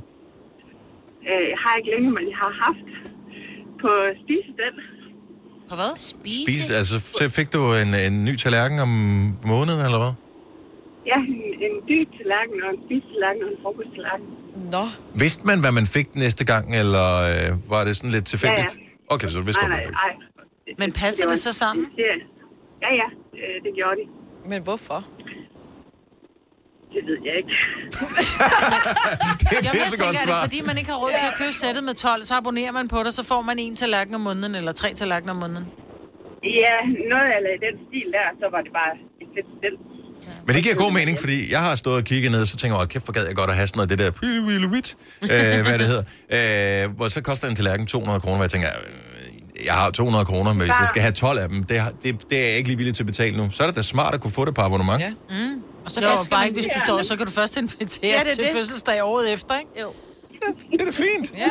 Øh, jeg har ikke længe, men jeg har haft på Spisedel. På hvad? Spise? Spise, altså så fik du en, en ny tallerken om måneden, eller hvad? Ja, en, en dyb tallerken og en spisetallerken og en frokosttallerken. Nå. Vidste man, hvad man fik næste gang, eller øh, var det sådan lidt tilfældigt? Ja, ja. Okay, så du vidste Nej, godt, nej, hvad du fik. nej. Men passer det, det så sammen? Det, ja, ja, øh, det gjorde de. Men hvorfor? Det ved jeg ikke. Det er Jeg et pissegodt tænker, er svar. det fordi, man ikke har råd til at købe sættet med tolv, så abonnerer man på det, så får man en tallerken om måneden, eller tre tallerkener om måneden? Ja, noget eller i den stil der, så var det bare et fedt stil. Men det giver god mening, fordi jeg har stået og kigget ned, så tænker jeg, kæft, hvor gad jeg godt at have sådan noget, det der pilivilivit, øh, hvad det hedder. Øh, hvor så koster en tallerken to hundrede kroner, hvor jeg tænker, øh, jeg har to hundrede kroner, men hvis jeg skal have tolv af dem, det, har- det, det er jeg ikke lige villig til at betale nu. Så er det da smart at kunne få det på abonnement. Ja. Mm. Og så Nå, kan skal bare man- ikke, hvis du Ja. står, så kan du først invitere Ja, ja, det er til det. fødselsdag året efter, ikke? Jo. Det er da fint. Ja.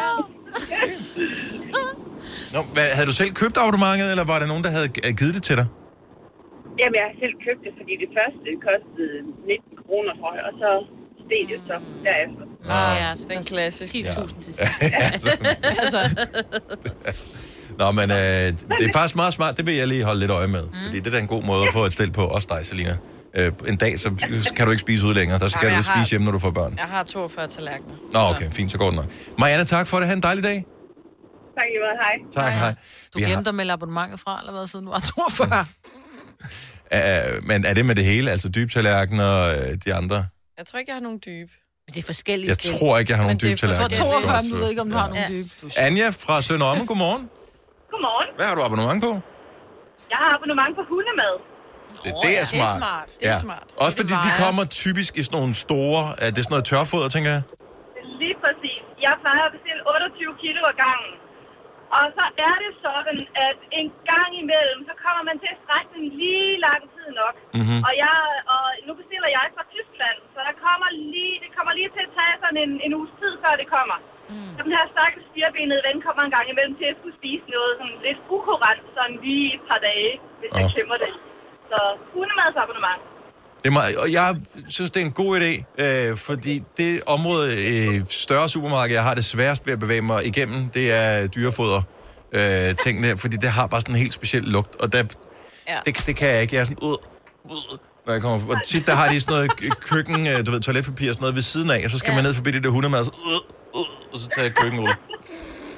Nå, hvad, havde du selv købt abonnementet, eller var det nogen, der havde givet det til dig? Jamen, jeg har selv købt det, fordi det første kostede nitten kroner, tror jeg, og så steg det så derefter. Ah, ja, så Den klassisk. ti tusind til altså. Nå, men øh, det er faktisk meget smart. Det vil jeg lige holde lidt øje med. Mm. Fordi det er da en god måde at få et stil på. Også dig, Selina. Øh, en dag, så kan du ikke spise ud længere. Der skal Jamen, du jeg spise har- hjemme, når du får børn. Jeg har toogfyrre tallerkener. Nå, okay. Fint, så går det nok. Marianne, tak for det. Ha' en dejlig dag. Tak i måde, hej. Tak, hej. Du Vi har- glemte at melde abonnementet fra, eller hvad, siden du var toogfyrre? Uh, men er det med det hele? Altså dybtallerken og uh, de andre? Jeg tror ikke, jeg har nogen dybe. Men det er forskellige Jeg stil. tror ikke, jeg har nogen Men det er dybtallerken. For toogfyrre, men du ved ikke, om du har nogen Ja. dybe. Anja fra Sønderomme, godmorgen. Godmorgen. Hvad har du abonnement på? Jeg har abonnement på hundemad. Det, det er smart. Det er smart. Det er smart. Også fordi de kommer typisk i sådan nogle store... Er det sådan noget tørfoder, tænker jeg? Lige præcis. Jeg plejer at bestille otteogtyve kilo ad gangen. Og så er det sådan, at en gang imellem, så kommer man til at strække den lige lang tid nok. Mhm. Og, jeg, og nu bestiller jeg fra Tyskland, så der kommer lige, det kommer lige til at tage sådan en, en uges tid, før det kommer. Mm. Så den her stakkels firebenede ven kommer en gang imellem til at skulle spise noget sådan lidt ukurant, sådan lige et par dage, hvis oh. jeg klemmer det. Så hundemadsabonnement. Det er meget, og jeg synes, det er en god idé, øh, fordi det område, øh, større supermarked, jeg har det sværest ved at bevæge mig igennem, det er dyrefoder øh, tingene, fordi det har bare sådan en helt speciel lugt, og der, Ja. det, det kan jeg ikke. Jeg er sådan, ud, ud, når jeg kommer. Og tit, der har de sådan noget k- køkken, øh, du ved, toiletpapir og sådan noget ved siden af, og så skal ja. man ned forbi det der hundemad, og så, ud, ud, og så tager jeg køkkenrulle.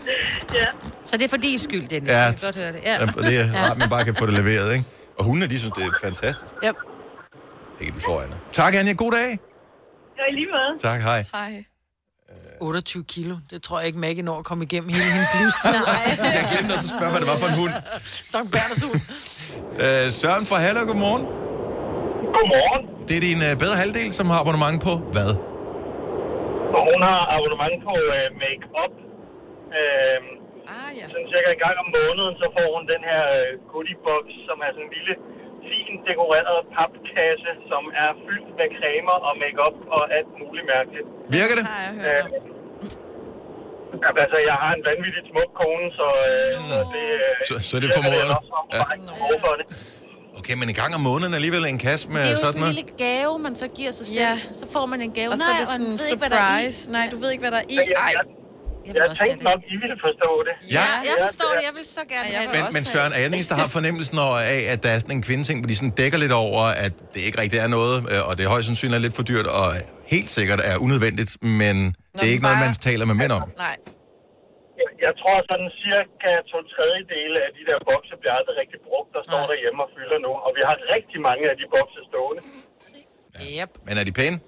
Ja. Så det er for din skyld, Dennis. Ja. Jeg kan godt høre det. Ja. Ja, og det er rart, at man bare kan få det leveret, ikke? Og hundene, de synes, det er fantastisk. Yep. Det kan de få, Anna. Tak, Anja. God dag. Ja, i lige måde. Tak, hej. Hej. otteogtyve kilo. Det tror jeg ikke, Maggie når at komme igennem hele hendes livstid. Jeg glemte også at spørge, hvad det var for en hund. Sankt Berners hund. Øh, Søren fra Halle, godmorgen. Godmorgen. Det er din øh, bedre halvdel, som har abonnement på hvad? Og hun har abonnement på øh, make-up. Øh, ah, ja. Sådan cirka en gang om måneden, så får hun den her øh, goodiebox, som er sådan en lille, fin dekoreret papkasse, som er fyldt med cremer og make-up og alt muligt mærkeligt. Virker det? Øh, altså, jeg har en vanvittigt smuk kone, så, øh, så det... Øh, så, så det formoder du? Ja. For det. Okay, men en gang om måneden alligevel en kasse med Det er jo sådan sådan en noget? lille gave, man så giver sig selv. Ja. Så får man en gave. Og så er det sådan en surprise. Nej, du ved ikke, hvad der er i. Ej. Jeg, jeg tænkte nok, I ville forstå det. Ja, jeg forstår det. Jeg vil så gerne have Men, men Søren, er jeg den eneste, der har fornemmelsen af, at der er sådan en kvindeting, hvor de sådan dækker lidt over, at det ikke rigtig er noget, og det er højst sandsynligt er lidt for dyrt, og helt sikkert er unødvendigt, men det er ikke noget, man taler med mænd om. Nej. Jeg, jeg tror sådan cirka to tredjedele af de der bokse bliver aldrig rigtig brugt, der står derhjemme og fylder nu, og vi har rigtig mange af de bokse stående. Yep. Men er de pæne?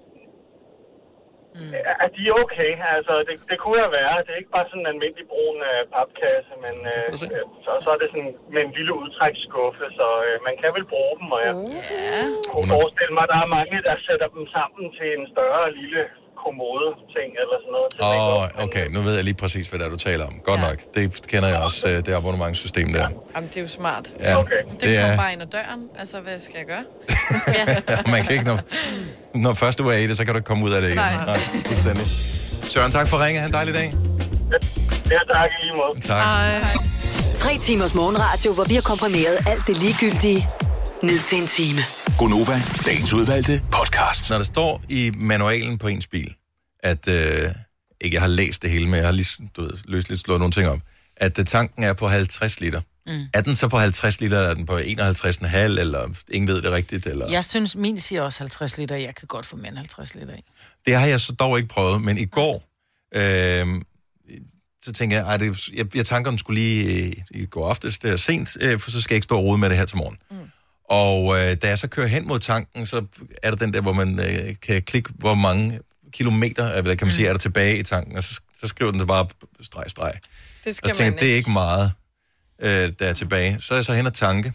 Mm. Ja, de er okay. Altså, det, det kunne jo være. Det er ikke bare sådan en almindelig brun uh, papkasse, men uh, så, så er det sådan med en lille udtræksskuffe, så uh, man kan vel bruge dem, og jeg ja. kunne forestille mig, at der er mange, der sætter dem sammen til en større lille kommode-ting eller sådan noget. Åh, oh, okay. Nu ved jeg lige præcis, hvad det er, du taler om. Godt ja. nok. Det kender jeg også, det abonnementssystem der. Jamen, det er jo smart. Ja, okay. Det, det kommer er... bare ind ad døren. Altså, hvad skal jeg gøre? ja. Man kan ikke, når, når først du er i det, så kan du ikke komme ud af det igen. Nej. Nej, Søren, tak for ringet. Ha' en dejlig dag. Ja, tak i lige måde. Tak. Hej. Tre timers morgenradio, hvor vi har komprimeret alt det ligegyldige ned til en time. Gonova, dagens udvalgte podcast. Når der står i manualen på ens bil, at, øh, ikke jeg har læst det hele, men jeg har lige du ved, løst lidt slået nogle ting op, at øh, tanken er på halvtreds liter. Mm. Er den så på halvtreds liter, er den på enoghalvtreds komma fem, eller ingen ved det rigtigt? Eller? Jeg synes, min siger også halvtreds liter. Jeg kan godt få mere end halvtreds liter i. Det har jeg så dog ikke prøvet, men i går, øh, så tænker jeg, at det, jeg, jeg tanker, den skulle lige øh, i går aftes, det er sent, øh, for så skal jeg ikke stå og rode med det her til morgen. Mm. Og øh, da jeg så kører hen mod tanken, så er der den der, hvor man øh, kan klikke, hvor mange kilometer, eller kan man sige, er der tilbage i tanken, og så, så skriver den det bare streg, streg. Det skal og tænker, man det er ikke meget, øh, der er tilbage. Så er jeg så hen og tanke.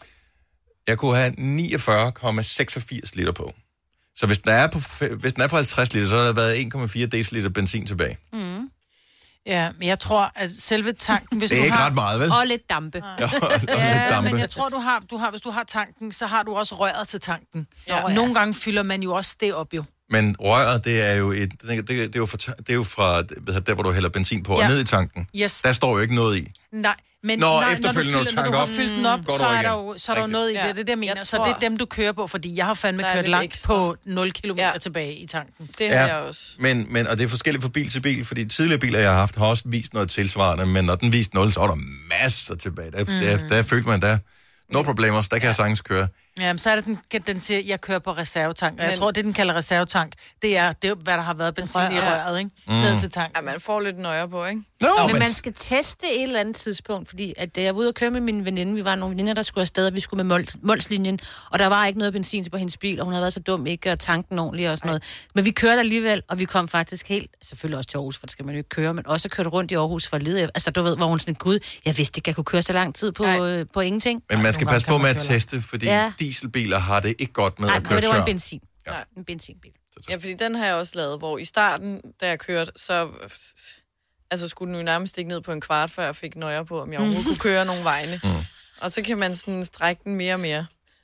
Jeg kunne have niogfyrre komma seksogfirs liter på. Så hvis den er på, hvis den er på halvtreds liter, så har der været en komma fire deciliter benzin tilbage. Mm. Ja, men jeg tror, at selve tanken... Hvis det er du ikke har... ret meget, vel? Og lidt dampe. Ja, og lidt ja dampe. men jeg tror, du har, du har, hvis du har tanken, så har du også røret til tanken. Ja. Og nogle gange fylder man jo også det op, jo. Men røret, det er jo, et, det, det er jo, fra, det er jo fra der, hvor du hælder benzin på, ja. Og ned i tanken. Yes. Der står jo ikke noget i. Nej, men Nå, nej, efterfølgende, når du, fylder, når du har fyldt den op, mm. så er der jo, så er der jo noget i det. Det er det, jeg mener. Jeg så det er dem, du kører på, fordi jeg har fandme kørt langt ekstra. På nul kilometer ja. Tilbage i tanken. Det har ja. Jeg også. Men, men, og det er forskelligt fra bil til bil, fordi tidligere biler, jeg har haft, har også vist noget tilsvarende, men når den viste nul, så var der masser tilbage. Der, mm. der, der, der følte man, der no problemer, der kan jeg sagtens køre. Jamen, så er det, den, den siger, jeg kører på reservetank. Og jeg men... tror, det, den kalder reservetank, det er, det er hvad der har været benzin i røret, ikke? Mm. Ned til tanken. Ja, man får lidt nøje på, ikke? No, men man skal teste et eller andet tidspunkt, fordi at da jeg var ude og køre med min veninde, vi var nogle veninder, der skulle afsted, og vi skulle med Mols, Molslinjen, og der var ikke noget benzin på hendes bil, og hun havde været så dum ikke at tanke den ordentligt og sådan noget. Men vi kørte alligevel, og vi kom faktisk helt, selvfølgelig også til Aarhus, for det skal man jo ikke køre, men også kørte rundt i Aarhus for at lede. Altså, du ved, hvor hun sådan, gud, jeg vidste ikke, jeg kunne køre så lang tid på, øh, på ingenting. Men man skal passe på med at teste, fordi ja. Dieselbiler har det ikke godt med Ej, at køre tør. det var en benzin. Ja. Nej, en benzinbil. Ja, fordi den har jeg også lavet, hvor i starten, da jeg kørte, så altså, skulle den jo nærmest ikke ned på en kvart, før jeg fik nøjer på, om jeg overhovedet kunne køre nogle vegne. Mm. Og så kan man sådan strække den mere og mere.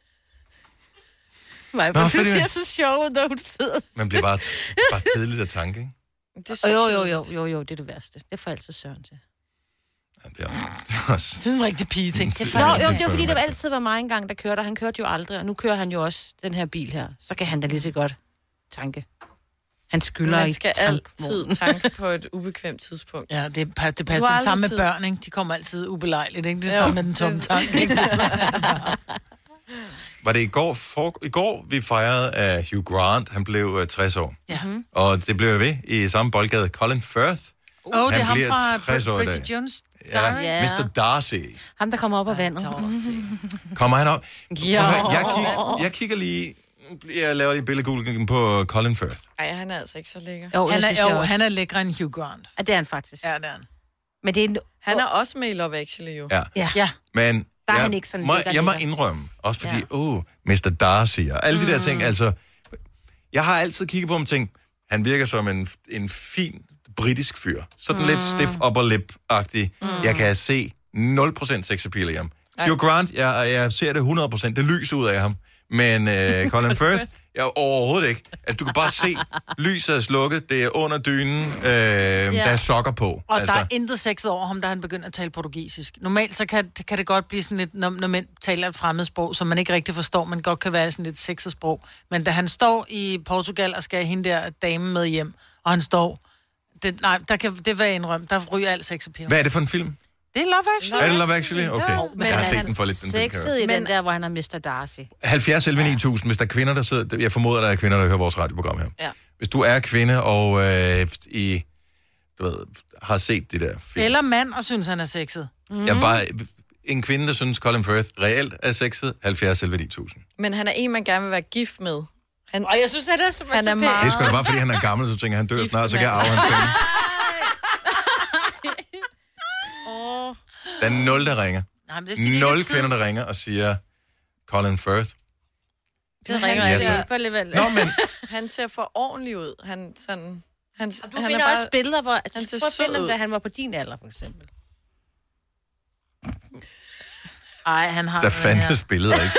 Nej, for det ser så sjovt, når hun sidder. Man bliver bare, bare kedeligt at tanke, ikke? Det er jo, jo, jo, jo, jo, det er det værste. Det får altid Søren til. Ja, det, er, det, er også... det er en rigtig pige-ting. Det er, jo, jo, det er fordi, det altid var mig engang, der kørte, og han kørte jo aldrig, og nu kører han jo også den her bil her. Så kan han da lige så godt tanke. Han skylder Man skal altid tanke på et ubekvemt tidspunkt. Ja, det, det passer det, det samme med børn, ikke? De kommer altid ubelejligt, ikke? Det er samme med den tomme tank, ikke? Var det i går, for, i går, vi fejrede, at uh, Hugh Grant, han blev uh, tres år. Ja. Og det blev ved i samme boldgade. Colin Firth Åh, oh, det er ham bliver fra tres år i dag. Bridget Jones. Ja, Ja. mister Darcy. Ham, der kommer op af vandet. Kommer han op? Ja. Jeg, kig, jeg kigger lige... Jeg laver lige billedgoogling på Colin Firth. Ej, han er altså ikke så lækker. Jo, han, jeg er, synes, jeg jo, også. han er lækker end Hugh Grant. Ja, det er han faktisk. Ja, det er han. Men det er en... Han er også med i Love Actually, jo. Ja. Ja. ja. Men Der er jeg, han ikke sådan må, lækker, jeg må lækker. indrømme, også fordi, Ja. åh, ja. oh, mister Darcy og alle de der ting, altså... Jeg har altid kigget på ham og tænkt, han virker som en, en fin britisk fyr. Sådan mm. lidt stiff upper lip-agtig. Mm. Jeg kan se nul procent sex appeal i ham. Ej. Hugh Grant, jeg, jeg ser det hundrede procent. Det lyser ud af ham. Men øh, Colin Firth, jeg overhovedet ikke. Altså, du kan bare se, lyset er slukket, det er under dynen, øh, ja. der er sokker på. Og altså. der er intet sexet over ham, da han begynder at tale portugisisk. Normalt så kan, kan det godt blive sådan lidt, når, når mænd taler et fremmedsprog, som man ikke rigtig forstår, men godt kan være sådan lidt sexet sprog. Men da han står i Portugal og skal have hende der dame med hjem, og han står... Det, nej, der kan, det vil jeg indrømme. Der ryger alt sex appeal. Hvad er det for en film? Det er Love Actually. Er det Love Actually? Okay. Jo, men jeg har set han den for lidt. Den sexet i den der, hvor han har mister Darcy. halvfjerds elleve ni tusind, hvis der er kvinder, der sidder... Jeg formoder, der er kvinder, der hører vores radioprogram her. Ja. Hvis du er kvinde og øh, i, du ved, har set det der film. Eller mand og synes, han er sexet. Mm. Jeg er bare en kvinde, der synes, Colin Firth reelt er sexet, halvfjerds elleve ni tusind. Men han er en, man gerne vil være gift med. Han, og jeg synes, han er så, han så er meget... Det er sgu da bare, fordi han er gammel, så tænker han dør snart, så kan jeg arve hans penge. Der er nul, der ringer. Nej, men det er, fordi, nul det kvinder, der ringer og siger Colin Firth. Det ringer Ja, jeg tak. ikke alligevel. Nå, men... Han ser for ordentlig ud. Han, sådan, han, Og du han finder er bare, også billeder, hvor... Han ser Prøv at finde sød dem, ud. da han var på din alder, for eksempel. Ej, han har... Der fandtes billeder, ikke?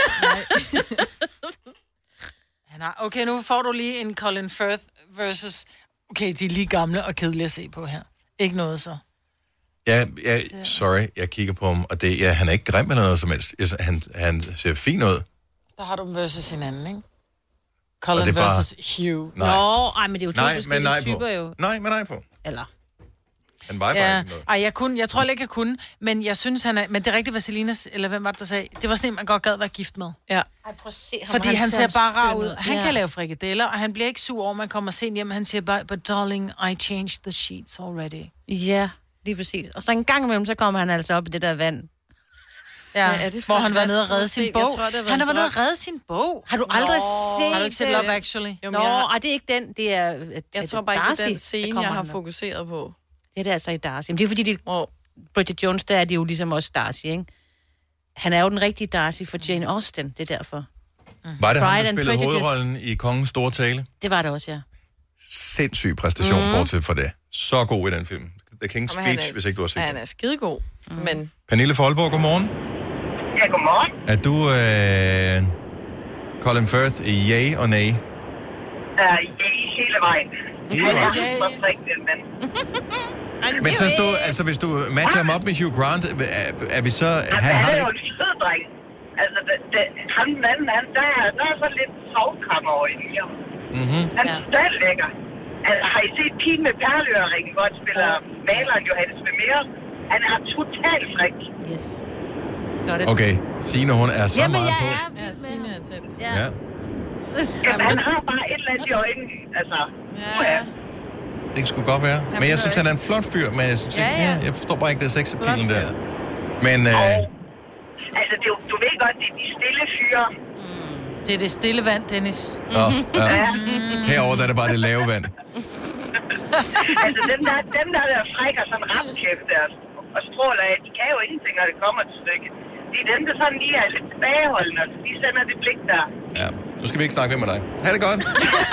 Han har... Okay, nu får du lige en Colin Firth versus... Okay, de er lige gamle og kedelige at se på her. Ikke noget så. Ja, ja, sorry, jeg kigger på ham, og det, ja, han er ikke grim eller noget som helst. Jeg- Han, han ser fin ud. Der har du dem versus hinanden, ikke? Og Colin det er bare- versus Hugh. Nej. Nå, ej, men det er jo to Nej, men forskellige nej på. typer jo. Nej, men nej på. Eller... Han var bare Ja, ikke noget. ej, jeg, kunne, jeg tror ikke, jeg kunne, men jeg synes, han er... Men det er rigtigt, hvad Selinas, eller hvem var det, der sagde? Det var sådan en, man godt gad være gift med. Ja. Ej, prøv at se ham. Fordi han ser bare rar skøn ud. Han Ja. kan lave frikadeller, og han bliver ikke sur over, man kommer sent hjem. Han siger bare, but darling, I changed the sheets already. Ja, lige præcis. Og så en gang imellem, så kommer han altså op i det der vand. Ja, Hvad er det for hvor et han var vand? nede og redde Jeg sin tror, bog. det har været Han har en været nede og drøm. redde sin bog. Har du aldrig Nå, set Har du ikke set det? Love Actually? Jo, Nå, men jeg, ej, det er ikke den. Det er... er jeg det tror bare ikke, det er Darcy, den der scene, kommer jeg har han op. fokuseret på. Det er det altså i Darcy. Men det er fordi, de, oh, Bridget Jones, der er de jo ligesom også Darcy, ikke? Han er jo den rigtige Darcy for Jane Austen, det er derfor. Var det ham, Pride der and spillede Prejudice. hovedrollen i Kongens Store Tale? Det var det også, ja. Sindssyg præstation, mm. bortset fra det. Så god i den film. The King's Jamen, han Speech, er- hvis ikke du har set Han den. er skidegod, mm. men... Pernille Folborg, godmorgen. Ja, godmorgen. Er du øh, Colin Firth i yay og nay? Uh, ja, hele vejen. Hele Han er vejen? så frik, den mand. Men så du, altså hvis du matcher ham op med Hugh Grant, er, er vi så... Altså, Han han har er jo ikke... en sød dreng. Altså, det, det, ham den anden, han, der, er, der er så lidt sovkrammer over i ham. Mm-hmm. Han er stadig lækker. Altså, har I set Pigen med perleøringen, hvor han spiller maleren Johannes Vermeer? Han er totalt frik. Yes. Godt det. Okay, Signe, hun er så Jamen, meget jeg på. er Ja, Signe er tæt. Ja. Ja. Jamen, han har bare et eller andet i øjnene. Altså, Ja. ja. Det skulle godt være. Men jeg synes, han er en flot fyr, men jeg, synes Ja, ikke, ja. ja, jeg forstår bare ikke det sexappealen Flot der. fyr. Men øh, Altså, det, er jo- du ved godt, det er de stille fyre. Det er det stille vand, Dennis. nå, ja. Ja. Herover der er det bare det lave vand. Altså, dem der, dem der, der frækker sådan ramkæft der, og stråler af, de kan jo ingenting, når det kommer til stykket. Det er dem, der sådan lige er lidt tilbageholdende, og de sender det blik der. Ja, nu skal vi ikke snakke mere med dig. Ha' det godt.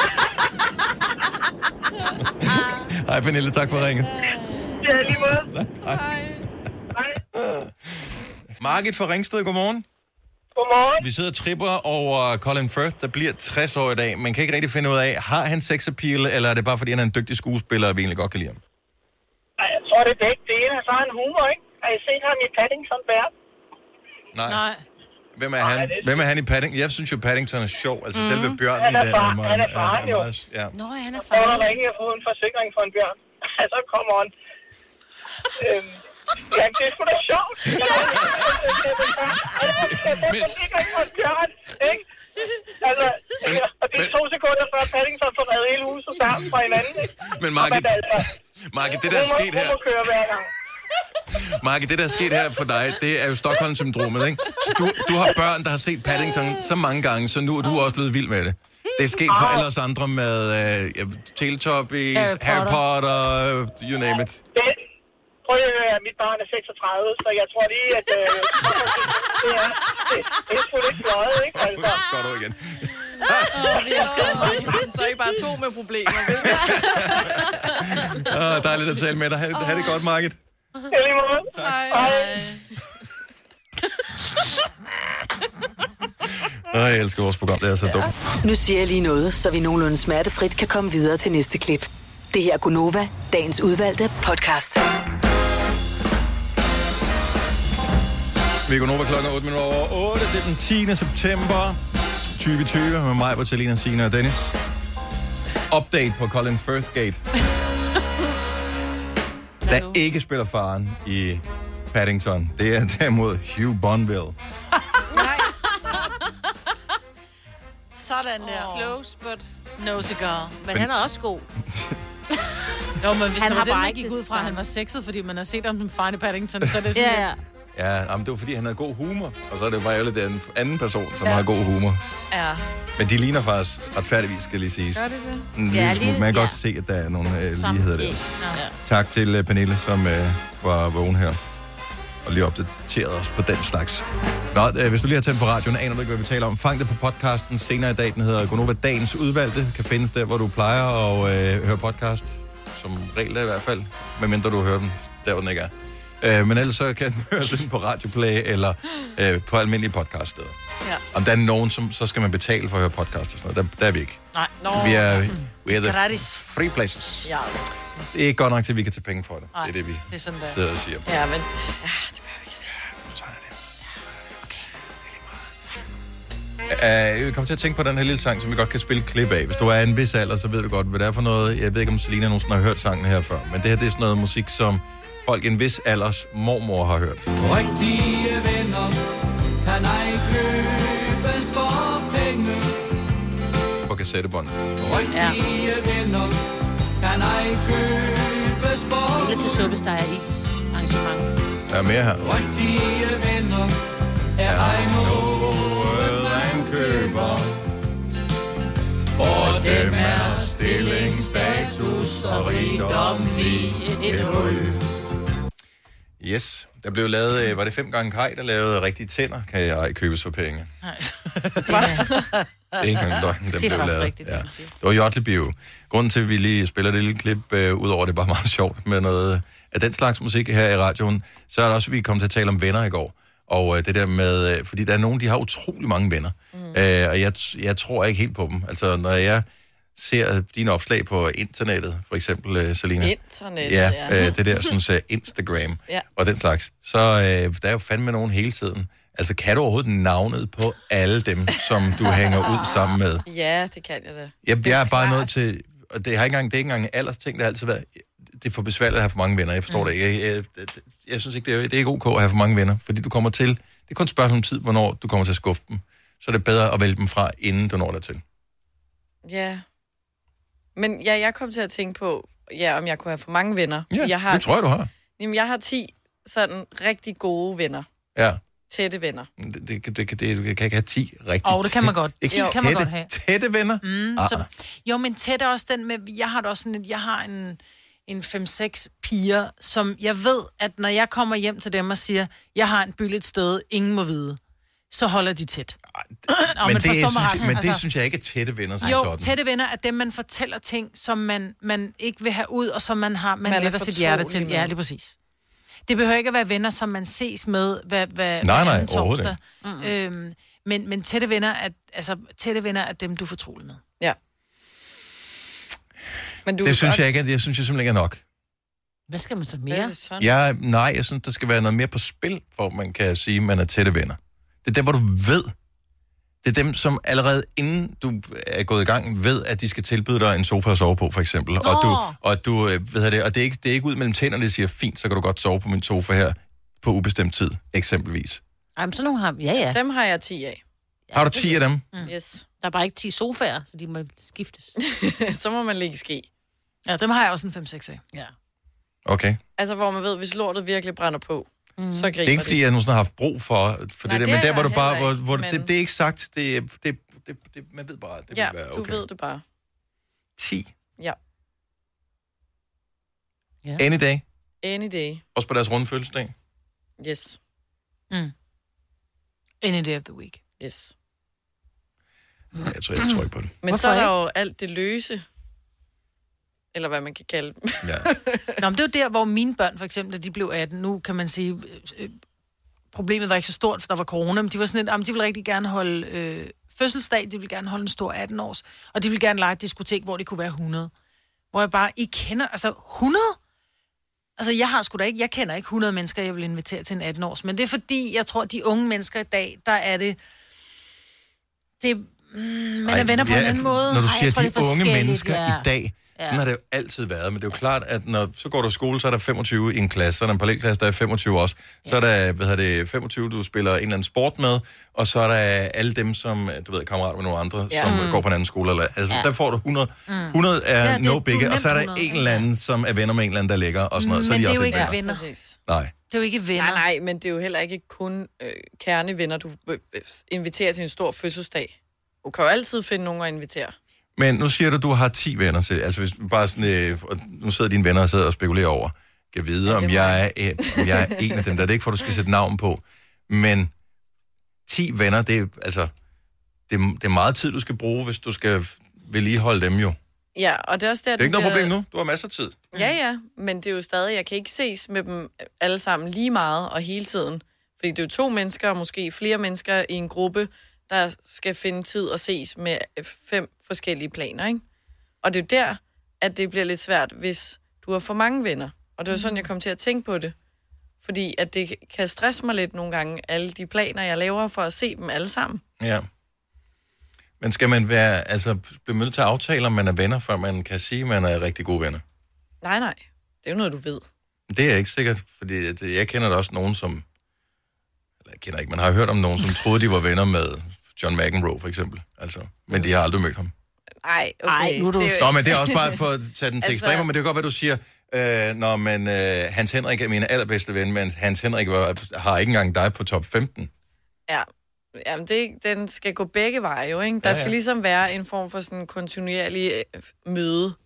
Hej Pernille, tak for ringet. Det er lige måde. Hej. Hej. Margit fra Ringsted, godmorgen. Godmorgen. Vi sidder og tripper over Colin Firth, der bliver tres år i dag. Man kan ikke rigtig finde ud af, har han sex appeal, eller er det bare fordi, han er en dygtig skuespiller, og vi egentlig godt kan lide ham? Ej, jeg tror, det er begge dele. Så har han humor, ikke? Har I set ham i Paddington Bear? Nej. Nej. Hvem er han? Hvem er han i Paddington? Jeg synes jo, Paddington er sjov. Altså mm. selve bjørnen Han er der. far- meget- han er faren jo. meget- Ja. Nå, han er Så er der farlig. ringe at få en forsikring for en bjørn. Så kommer han. Øhm, ja, det er sgu da sjovt. Han er en forsikring for en bjørn, ikke? Altså, og det er to sekunder før Paddington får reddet hele huset sammen fra hinanden, ikke? Men Marke, Marke, det der er sket her... Marke, det der er sket her for dig, det er jo Stockholm-syndromet, ikke? Så du, du har børn, der har set Paddington så mange gange, så nu er du også blevet vild med det. Det er sket for alle os andre med uh, ja, Teletubbies, Harry Potter, Harry Potter uh, you name it. Det, prøv at høre, mit barn er seksogtredive, så jeg tror lige, at uh, det, er, det, det er sgu lidt fløjet, ikke? Altså. Godt over igen. Åh, vi elsker det. Så er I bare to med problemer, vel? Åh, dejligt at tale med dig. Ha' det, ha' det godt, Margit. Ja, lige måde. Hej. Hej. Åh, jeg elsker vores program, det er så dumt. Nu siger jeg lige noget, så vi nogenlunde smertefrit kan komme videre til næste klip. Det her er Gunova, dagens udvalgte podcast. Vi går over klokken otte minutter over otte. Det er den tiende september tyve tyve med mig, Bertalina, Signe og Dennis. Update på Colin Firthgate. Der ikke spiller faren i Paddington. Det er derimod Hugh Bonneville. Sådan der. Oh. Close, but no cigar. Men, men han er også god. Jo, men hvis han det var det, man ikke gik ud fra, at han var sexet, fordi man har set ham som faren i Paddington, så er det sådan ja, ja. Ja, men det var fordi, han havde god humor. Og så er det bare ærgerligt, det er en anden person, som ja. har god humor. Ja. Men de ligner faktisk retfærdigvis, skal lige siges. Gør det det? En lille ja, smule. Man kan ja. godt se, at der er nogle øh, ligheder der. Ja. Tak til uh, Pernille, som øh, var vågen her. Og lige opdateret os på den slags. Nå, øh, hvis du lige har tændt på radioen, aner du ikke, hvad vi taler om. Fang det på podcasten senere i dag. Den hedder Gunova Dagens Udvalgte. Kan findes der, hvor du plejer at øh, høre podcast. Som regel i hvert fald. Medmindre du hører den der, hvor den ikke er. Øh, men ellers så kan den høres ind på Radioplay eller øh, på almindelige podcaststeder. Ja. Om der er nogen, som, så skal man betale for at høre podcast og sådan noget. Der, der er vi ikke. Nej. No. Vi er, we are the Gratis. free places. Ja. Det er ikke godt nok til, at vi kan tage penge for det. Nej, det er det, vi det er sådan, der. sidder og siger. Ja, men ja, det behøver vi ikke sige. Sådan er det. Okay. Uh, jeg kommer til at tænke på den her lille sang, som vi godt kan spille et klip af. Hvis du er en vis alder, så ved du godt, hvad det er for noget. Jeg ved ikke, om Selina nogensinde har hørt sangen her før. Men det her, det er sådan noget musik, som folk i en vis alders mormor har hørt. Rigtige venner kan ej købes for penge. På kassettebånd. Rigtige venner kan ej købes for penge. Lidt til suppesteg og is arrangement. Der er mere her. Rigtige venner er ej noget, man køber. For dem er stilling, status og rigdom lige et hul. Yes, der blev lavet, var det fem gange Kaj, der lavede rigtige tænder, kan jeg ej købes for penge. Nej. Det er ikke engang løgn, den blev lavet. Rigtigt, ja. Det var Jotlebio. Grunden til, at vi lige spiller det lille klip, øh, udover det er bare meget sjovt med noget af den slags musik her i radioen, så er det også, at vi kom til at tale om venner i går. Og øh, det der med, øh, fordi der er nogen, de har utrolig mange venner. Mm. Øh, og jeg, jeg tror ikke helt på dem. Altså, når jeg ser dine opslag på internettet, for eksempel, uh, Selina. Internettet, ja. ja. Øh, det der, sådan så Instagram ja. og den slags. Så øh, der er jo fandme nogen hele tiden. Altså, kan du overhovedet navnet på alle dem, som du hænger ud sammen med? Ja, det kan jeg da. Jeg, jeg er bare nødt til, og det, har ikke engang, det er ikke engang alders ting, det har altid været, det er for besværligt at have for mange venner, jeg forstår mm. det ikke. Jeg, jeg, jeg, jeg synes ikke, det er, det er ikke ok at have for mange venner, fordi du kommer til, det er kun et spørgsmål om tid, hvornår du kommer til at skuffe dem. Så er det bedre at vælge dem fra, inden du når dertil. Ja. Men ja, jeg kom til at tænke på, ja, om jeg kunne have for mange venner. Ja, jeg har det tror jeg, du har. Jamen, jeg har ti sådan rigtig gode venner. Ja. Tætte venner. Det, det, det, det, du kan ikke have ti rigtig Åh, oh, det kan man godt. Ikke Det kan man godt have. Tætte venner? Mm, ah. så, jo, men tæt er også den med, jeg har det også sådan, at jeg har en, en fem seks piger, som jeg ved, at når jeg kommer hjem til dem og siger, jeg har en by et sted, ingen må vide, så holder de tæt. men, men, det, synes jeg, men det altså, synes jeg ikke er tætte venner som jo, sådan. Tætte venner er dem, man fortæller ting, som man, man ikke vil have ud, og som man har, man, man letter sit hjerte til. Ja, lige præcis. Det behøver ikke at være venner, som man ses med hver, hver, nej, hver nej, torsdag. Mm. Øhm, men, men tætte venner er, altså, tætte venner er dem, du er fortrolig med. Ja. Men du det synes godt... jeg ikke, jeg synes jeg simpelthen ikke er nok. Hvad skal man så mere? Ja, nej, jeg synes, der skal være noget mere på spil, hvor man kan sige, at man er tætte venner. Det er der, hvor du ved. Det er dem, som allerede inden du er gået i gang, ved, at de skal tilbyde dig en sofa at sove på, for eksempel. Og, du, og, du, ved det, og det, er ikke, det er ikke ud mellem tænderne, de siger, fint, så kan du godt sove på min sofa her på ubestemt tid, eksempelvis. Ej, men sådan nogle har... Ja, ja. Dem har jeg ti af. Har du ti af dem? Mm. Yes. Der er bare ikke ti sofaer, så de må skiftes. Så må man ligge i ske. Ja, dem har jeg også en fem seks af. Ja. Okay. Altså, hvor man ved, hvis lortet virkelig brænder på, mm. så griber Det er ikke, fordi jeg nogensinde har haft brug for, for Nej, det der, det men er der, hvor jeg du bare, heller hvor, ikke, hvor men- det, det er ikke sagt, det, det, det, det, det man ved bare, det Ja, vil være du okay. ved det bare. ti. Ja. Ja. Any day. Any day. Også på deres runde fødselsdag. Yes. Mm. Any day of the week. Yes. Jeg tror, jeg tror ikke på det. Men Hvorfor så er der ikke? jo alt det løse. Eller hvad man kan kalde dem. Ja. Nå, men det er jo der, hvor mine børn for eksempel, da de blev atten, nu kan man sige, øh, problemet var ikke så stort, for der var corona, men de var sådan lidt, jamen, de ville rigtig gerne holde øh, fødselsdag, de ville gerne holde en stor atten års, og de ville gerne lege et diskotek, hvor det kunne være hundrede. Hvor jeg bare, I kender, altså hundrede? Altså, jeg har sgu da ikke, jeg kender ikke hundrede mennesker, jeg vil invitere til en atten års, men det er fordi, jeg tror, at de unge mennesker i dag, der er det, det mm, man er Ej, venner på ja, en anden måde. Når du Ej, siger jeg tror, de det er unge forskelligt, mennesker ja. i dag, Ja. sådan har det jo altid været. Men det er jo klart, at når så går du i skole, så er der femogtyve i en klasse, så er der en parallelklasse, der er femogtyve også. Så er der, hvad hedder det, femogtyve, du spiller en eller anden sport med, og så er der alle dem, som, du ved, kammerater med nogle andre, Ja. som Mm. går på en anden skole. Eller, altså, Ja. der får du hundrede. Mm. hundrede er Ja, ja, det- no du er bigger, og så er der nemt en eller anden, som er venner med en eller anden, der ligger, og sådan noget. Så er Men de det er også jo lidt ikke venner. venner. Præcis. Nej. Det er jo ikke venner. Nej, nej, men det er jo heller ikke kun øh, kernevenner, du øh, øh, inviterer til en stor fødselsdag. Du kan jo altid finde nogen at invitere. Men nu siger du, at du har ti venner til. Altså, hvis bare sådan, øh, og nu sidder dine venner og sidder og spekulerer over, kan vide, ja, om jeg er, øh, om jeg er en af dem. Der er det ikke for, at du skal sætte navn på. Men ti venner, det er, altså, det er, det er meget tid, du skal bruge, hvis du skal vedligeholde dem jo. Ja, og det er også der, Det er ikke noget problem nu. Du har masser af tid. Ja, ja, men det er jo stadig, jeg kan ikke ses med dem alle sammen lige meget og hele tiden. Fordi det er jo to mennesker, og måske flere mennesker i en gruppe, der skal finde tid og ses med fem forskellige planer, ikke? Og det er jo der, at det bliver lidt svært, hvis du har for mange venner. Og det var sådan, jeg kom til at tænke på det. Fordi at det kan stresse mig lidt nogle gange, alle de planer, jeg laver for at se dem alle sammen. Ja. Men skal man være, altså, blive nødt til at aftale, om man er venner, før man kan sige, at man er rigtig gode venner? Nej, nej. Det er jo noget, du ved. Det er jeg ikke sikkert, fordi at jeg kender da også nogen, som... Eller jeg kender ikke, man har hørt om nogen, som troede, de var venner med John McEnroe, for eksempel. Altså, men de har aldrig mødt ham. Ej, okay. Ej, nu er du- Det Nå, men det er også bare for at tage den til Altså- ekstremer, men det kan godt være, du siger, øh, når man, øh, Hans Henrik er min allerbedste ven, men Hans Henrik var, har ikke engang dig på top femten. Ja, jamen det, den skal gå begge veje jo, ikke? Der Ja, ja, ja. skal ligesom være en form for sådan kontinuerlig øh, møde.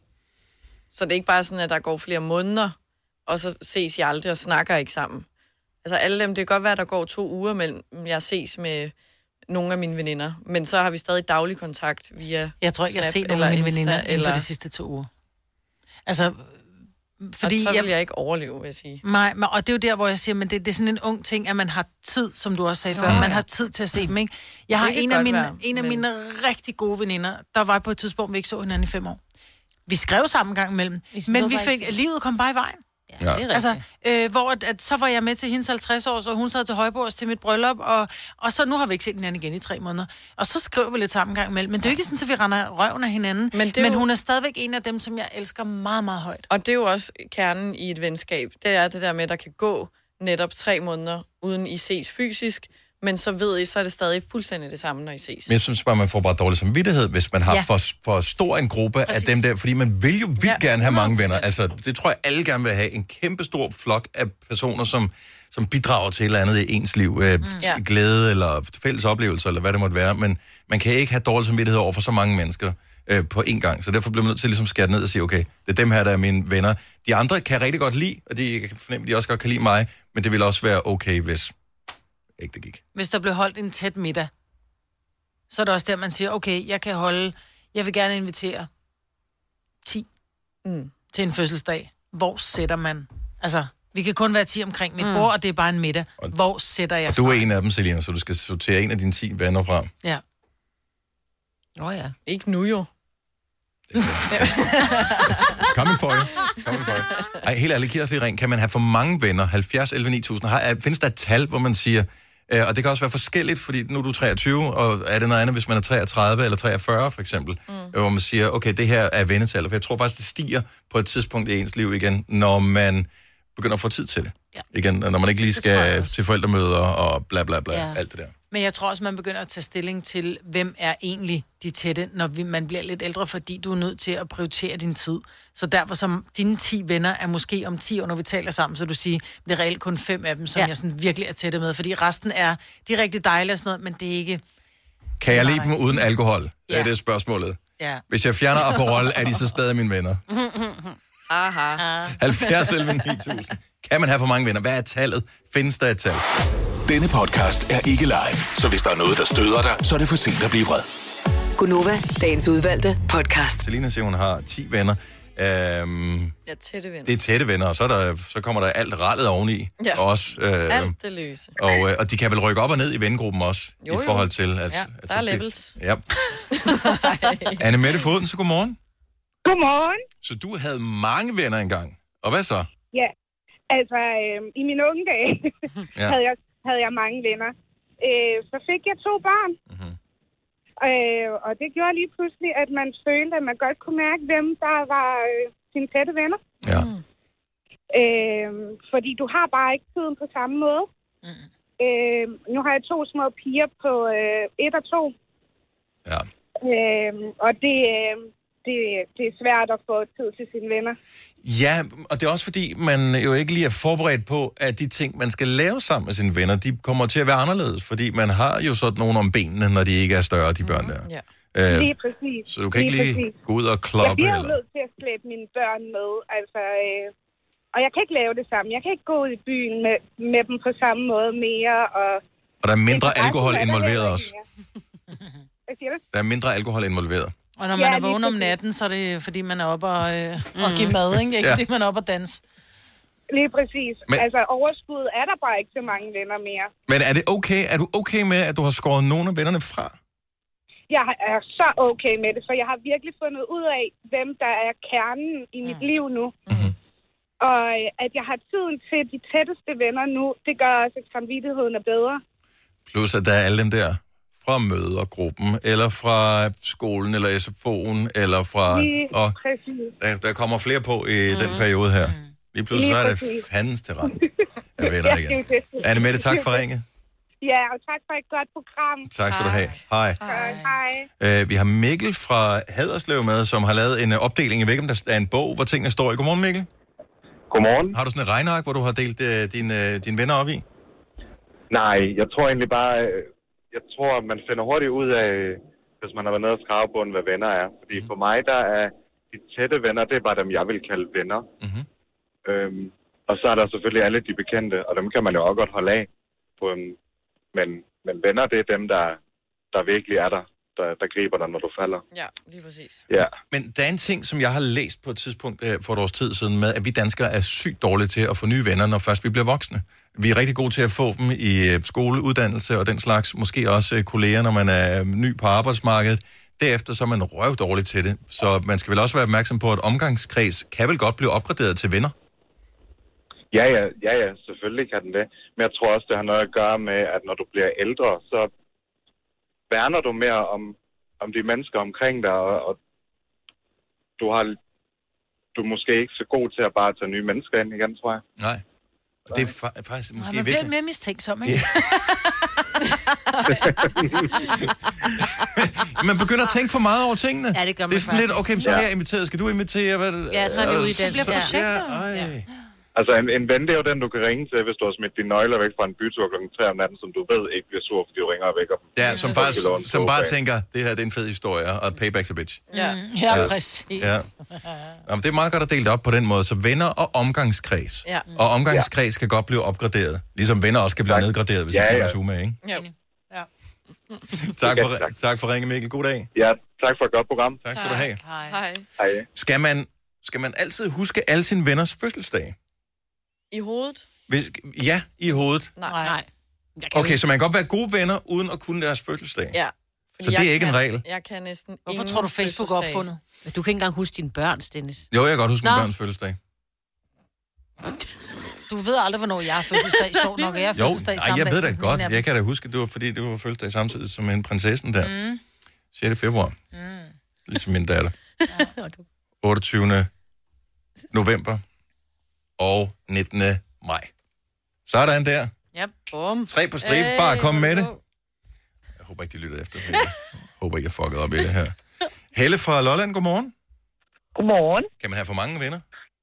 Så det er ikke bare sådan, at der går flere måneder, og så ses I aldrig og snakker ikke sammen. Altså alle dem, det kan godt være, at der går to uger mellem, jeg ses med nogle af mine veninder, men så har vi stadig daglig kontakt via Jeg tror ikke, jeg har Snap set nogle af eller mine Insta, veninder inden for eller... de sidste to uger. Altså, Fordi fordi og så vil jeg, jeg ikke overleve, vil jeg sige. nej, men- og det er jo der, hvor jeg siger, men det, det er sådan en ung ting, at man har tid, som du også sagde Nå, før, man ja. har tid til at se dem, ikke? Jeg har Det kan en af, godt mine, være, en af men- mine rigtig gode veninder, der var på et tidspunkt, vi ikke så hinanden i fem år. Vi skrev sammen en gang imellem, men vi fik, livet kom bare i vejen. Ja, det er Altså, øh, hvor at, at, så var jeg med til hendes halvtreds år, og hun sad til højbords til mit bryllup, og, og så nu har vi ikke set hinanden igen i tre måneder. Og så skrev vi lidt sammen en gang imellem. Men det er jo ikke sådan, at vi render røven af hinanden. Men, Men det er men jo- hun er stadigvæk en af dem, som jeg elsker meget, meget højt. Og det er jo også kernen i et venskab. Det er det der med, at der kan gå netop tre måneder, uden I ses fysisk, men så ved I, så er det stadig fuldstændig det samme, når I ses. Men jeg synes bare, man får bare dårlig samvittighed, hvis man har Ja. ja. for, for stor en gruppe Præcis. af dem der, fordi man vil jo vildt ja, gerne have mange venner. Altså, det tror jeg, alle gerne vil have. En kæmpe stor flok af personer, som, som bidrager til et eller andet i ens liv. Øh, mm. Ja. Glæde eller fælles oplevelser, eller hvad det måtte være. Men man kan ikke have dårlig samvittighed over for så mange mennesker øh, på én gang. Så derfor bliver man nødt til ligesom at skære ned og sige, okay, det er dem her, der er mine venner. De andre kan jeg rigtig godt lide, og de jeg kan fornemme, at de også godt kan lide mig, men det vil også være okay, hvis ikke det gik. Hvis der blev holdt en tæt middag, så er det også der, man siger, okay, jeg kan holde, jeg vil gerne invitere ti mm. til en fødselsdag. Hvor sætter man? Altså, vi kan kun være ti omkring mit Mm. bord, og det er bare en middag. Hvor sætter jeg Og du er stregen? en af dem, Selina, så du skal sortere en af dine ti venner fra. Ja. Åh oh, ja. Ikke nu jo. Coming for you. Coming for you. Ej, helt ærligt, giv os lige ring. Kan man have for mange venner? halvfjerds elleve ni tusind. Har, er- findes der et tal, hvor man siger, øh, og det kan også være forskelligt, fordi nu er du treogtyve, og er det noget andet, hvis man er treogtredive eller treogfyrre for eksempel, mm. øh, hvor man siger, okay, det her er vennetallet. For jeg tror faktisk, det stiger på et tidspunkt i ens liv igen, når man begynder at få tid til det. Ja. Igen, når man ikke lige skal til forældremøder og bla bla bla, Ja. alt det der. Men jeg tror også, man begynder at tage stilling til, hvem er egentlig de tætte, når vi, man bliver lidt ældre, fordi du er nødt til at prioritere din tid. Så derfor som dine ti venner er måske om ti år, når vi taler sammen, så du siger, det er reelt kun fem af dem, som ja. jeg sådan virkelig er tætte med. Fordi resten er, de er rigtig dejlige og sådan noget, men det er ikke... Kan jeg lide dem uden alkohol? Ja. Det er det spørgsmålet. Ja. Hvis jeg fjerner Aperol, er de så stadig mine venner? Aha. halvfjerds elleve ni tusind. Kan man have for mange venner? Hvad er tallet? Findes der et tal? Denne podcast er ikke live, så hvis der er noget, der støder dig, så er det for sent at blive vred. Gunova, dagens udvalgte podcast. Selina siger, hun har ti venner. Øhm, Ja, tætte venner. det er tætte venner, og så, er der, så kommer der alt rallet oveni. Ja. Også, øh, Alt det løse. og, øh, og de kan vel rykke op og ned i vennegruppen også, Jo, i jo. forhold til... At, Ja, at, der er det- levels. Ja. Anne Mette Foden, så godmorgen. Godmorgen. Så du havde mange venner engang. Og hvad så? Ja, altså øh, i mine unge dage Ja. havde, jeg, havde jeg mange venner. Øh, så fik jeg to børn. Mm-hmm. Øh, og det gjorde lige pludselig, at man følte, at man godt kunne mærke, hvem der var øh, sine tætte venner. Ja. Øh, fordi du har bare ikke tiden på samme måde. Mm. Øh, nu har jeg to små piger på øh, et og to. Ja. Øh, og det, øh, det, det er svært at få tid til sine venner. Ja, og det er også fordi, man jo ikke lige er forberedt på, at de ting, man skal lave sammen med sine venner, de kommer til at være anderledes, fordi man har jo sådan nogen om benene, når de ikke er større, de børn der. Ja. Øh, Lige præcis. så du kan ikke lige præcis. gå ud og Jeg kloppe, bliver eller... nødt til at slæbe mine børn med, altså... Øh, og jeg kan ikke lave det samme. Jeg kan ikke gå ud i byen med, med dem på samme måde mere, og... Og der er mindre Det kan alkohol faktisk være, involveret der er også. Hvad siger du? Der er mindre alkohol involveret. Og når man Ja, ja, er lige vågen om præcis. natten, så er det fordi, man er oppe og, øh, og give mad, ikke? Ikke Ja. fordi, man er oppe og danse. Lige præcis. Men- Men... Altså, overskud er der bare ikke så mange venner mere. Men er det okay, er du okay med, at du har skåret nogle af vennerne fra? Jeg er så okay med det, for jeg har virkelig fundet ud af, hvem der er kernen i mit liv nu. Mm-hmm. Og øh, at jeg har tiden til de tætteste venner nu, det gør også, at samvittigheden er bedre. Plus at der er alle dem der fra mødergruppen, eller fra skolen, eller S F O'en, eller fra... Lige Og præcis. der, der kommer flere på i mm. den periode her. Lige pludselig Lige så er det præcis. fandens til rand af venner Ja, igen. det er det. Anne Mette, tak for ringet. Ja, og tak for et godt program. Tak skal du have. Hej. Hej. Hej. Uh, vi har Mikkel fra Haderslev med, som har lavet en uh, opdeling. Jeg ved ikke, om der er en bog, hvor tingene står i. Godmorgen, Mikkel. Godmorgen. Har du sådan et regneark, hvor du har delt uh, dine, uh, dine venner op i? Nej, jeg tror egentlig bare, øh, jeg tror, at man finder hurtigt ud af, hvis man har været nede og skrave på, hvad venner er. Fordi for mig, der er de tætte venner, det er bare dem, jeg vil kalde venner. Mm-hmm. Øhm, og så er der selvfølgelig alle de bekendte, og dem kan man jo også godt holde af. På, øhm, men, men venner, det er dem, der, der virkelig er der, der, der griber dig, når du falder. Ja, lige præcis. Ja. Men der er en ting, som jeg har læst på et tidspunkt uh, for et års tid siden, med, at vi danskere er sygt dårlige til at få nye venner, når først vi bliver voksne. Vi er rigtig gode til at få dem i uh, skole, uddannelse og den slags. Måske også uh, kolleger, når man er ny på arbejdsmarkedet. Derefter så er man røvdårlig til det. Så man skal vel også være opmærksom på, at omgangskreds kan vel godt blive opgraderet til venner. Ja, ja, ja, ja, selvfølgelig kan den det. Men jeg tror også, det har noget at gøre med, at når du bliver ældre, så værner du mere om, om de mennesker omkring dig, og, og du har du er måske ikke så god til at bare tage nye mennesker ind igen, tror jeg. Nej. Og det er fa- faktisk måske Nå, man bliver virkelig... mere mistænksom, ikke? Man begynder at tænke for meget over tingene. Ja, det gør man Det er sådan lidt, faktisk. okay, så er Ja. jeg inviteret. Skal du invitere? Hvad, Ja, så er det ude i den. Så, Ja. ja, ej. Altså, en, en ven, det er jo den, du kan ringe til, hvis du har smidt dine nøgler væk fra en bytur klokken tre om natten, som du ved ikke bliver sur, fordi du ringer og vækker dem. Ja, som, Så faktisk, skal du låne som en bare bog af. tænker, det her det er en fed historie, og payback's a bitch. Ja, ja, præcis. Ja. Jamen, det er meget godt at dele det op på den måde. Så venner og omgangskreds. Ja. Og omgangskreds kan godt blive opgraderet. Ligesom venner også kan blive nedgraderet, hvis Ja, ja, ja. ja. er umage, ikke? Jo. Ja. Tak for, tak for ringe, Mikkel. God dag. Ja, tak for et godt program. Tak skal du have. Hej. Hej. Hej. Skal man, skal man altid huske alle sine venners fødselsdage? I hovedet? Hvis, ja, i hovedet. Nej. Nej. Okay, så man kan godt være gode venner, uden at kunne deres fødselsdag. Ja. Så det er ikke en regel? Jeg kan næsten Hvorfor ingen tror du, Facebook er fødselsdag. opfundet? Du kan ikke engang huske dine børn, Dennis. Jo, jeg kan godt huske min Nå. børns fødselsdag. Du ved aldrig, hvornår jeg har fødselsdag. Sjovt nok, og jeg har Jo, fødselsdag nej, samme jeg dag ved da som den godt. af dem. Jeg kan da huske, at det var fordi, det var fødselsdag samtidig som en prinsessen der. Mm. sjette februar. Mm. Ligesom min datter. otteogtyvende november og nittende maj. Sådan der. Ja, bum. Tre på stribe. Bare kom med det. håber ikke, de lytter efter. Jeg håber ikke, jeg fucket op i det her. Helle fra Lolland, godmorgen. Godmorgen. Kan man have for mange venner?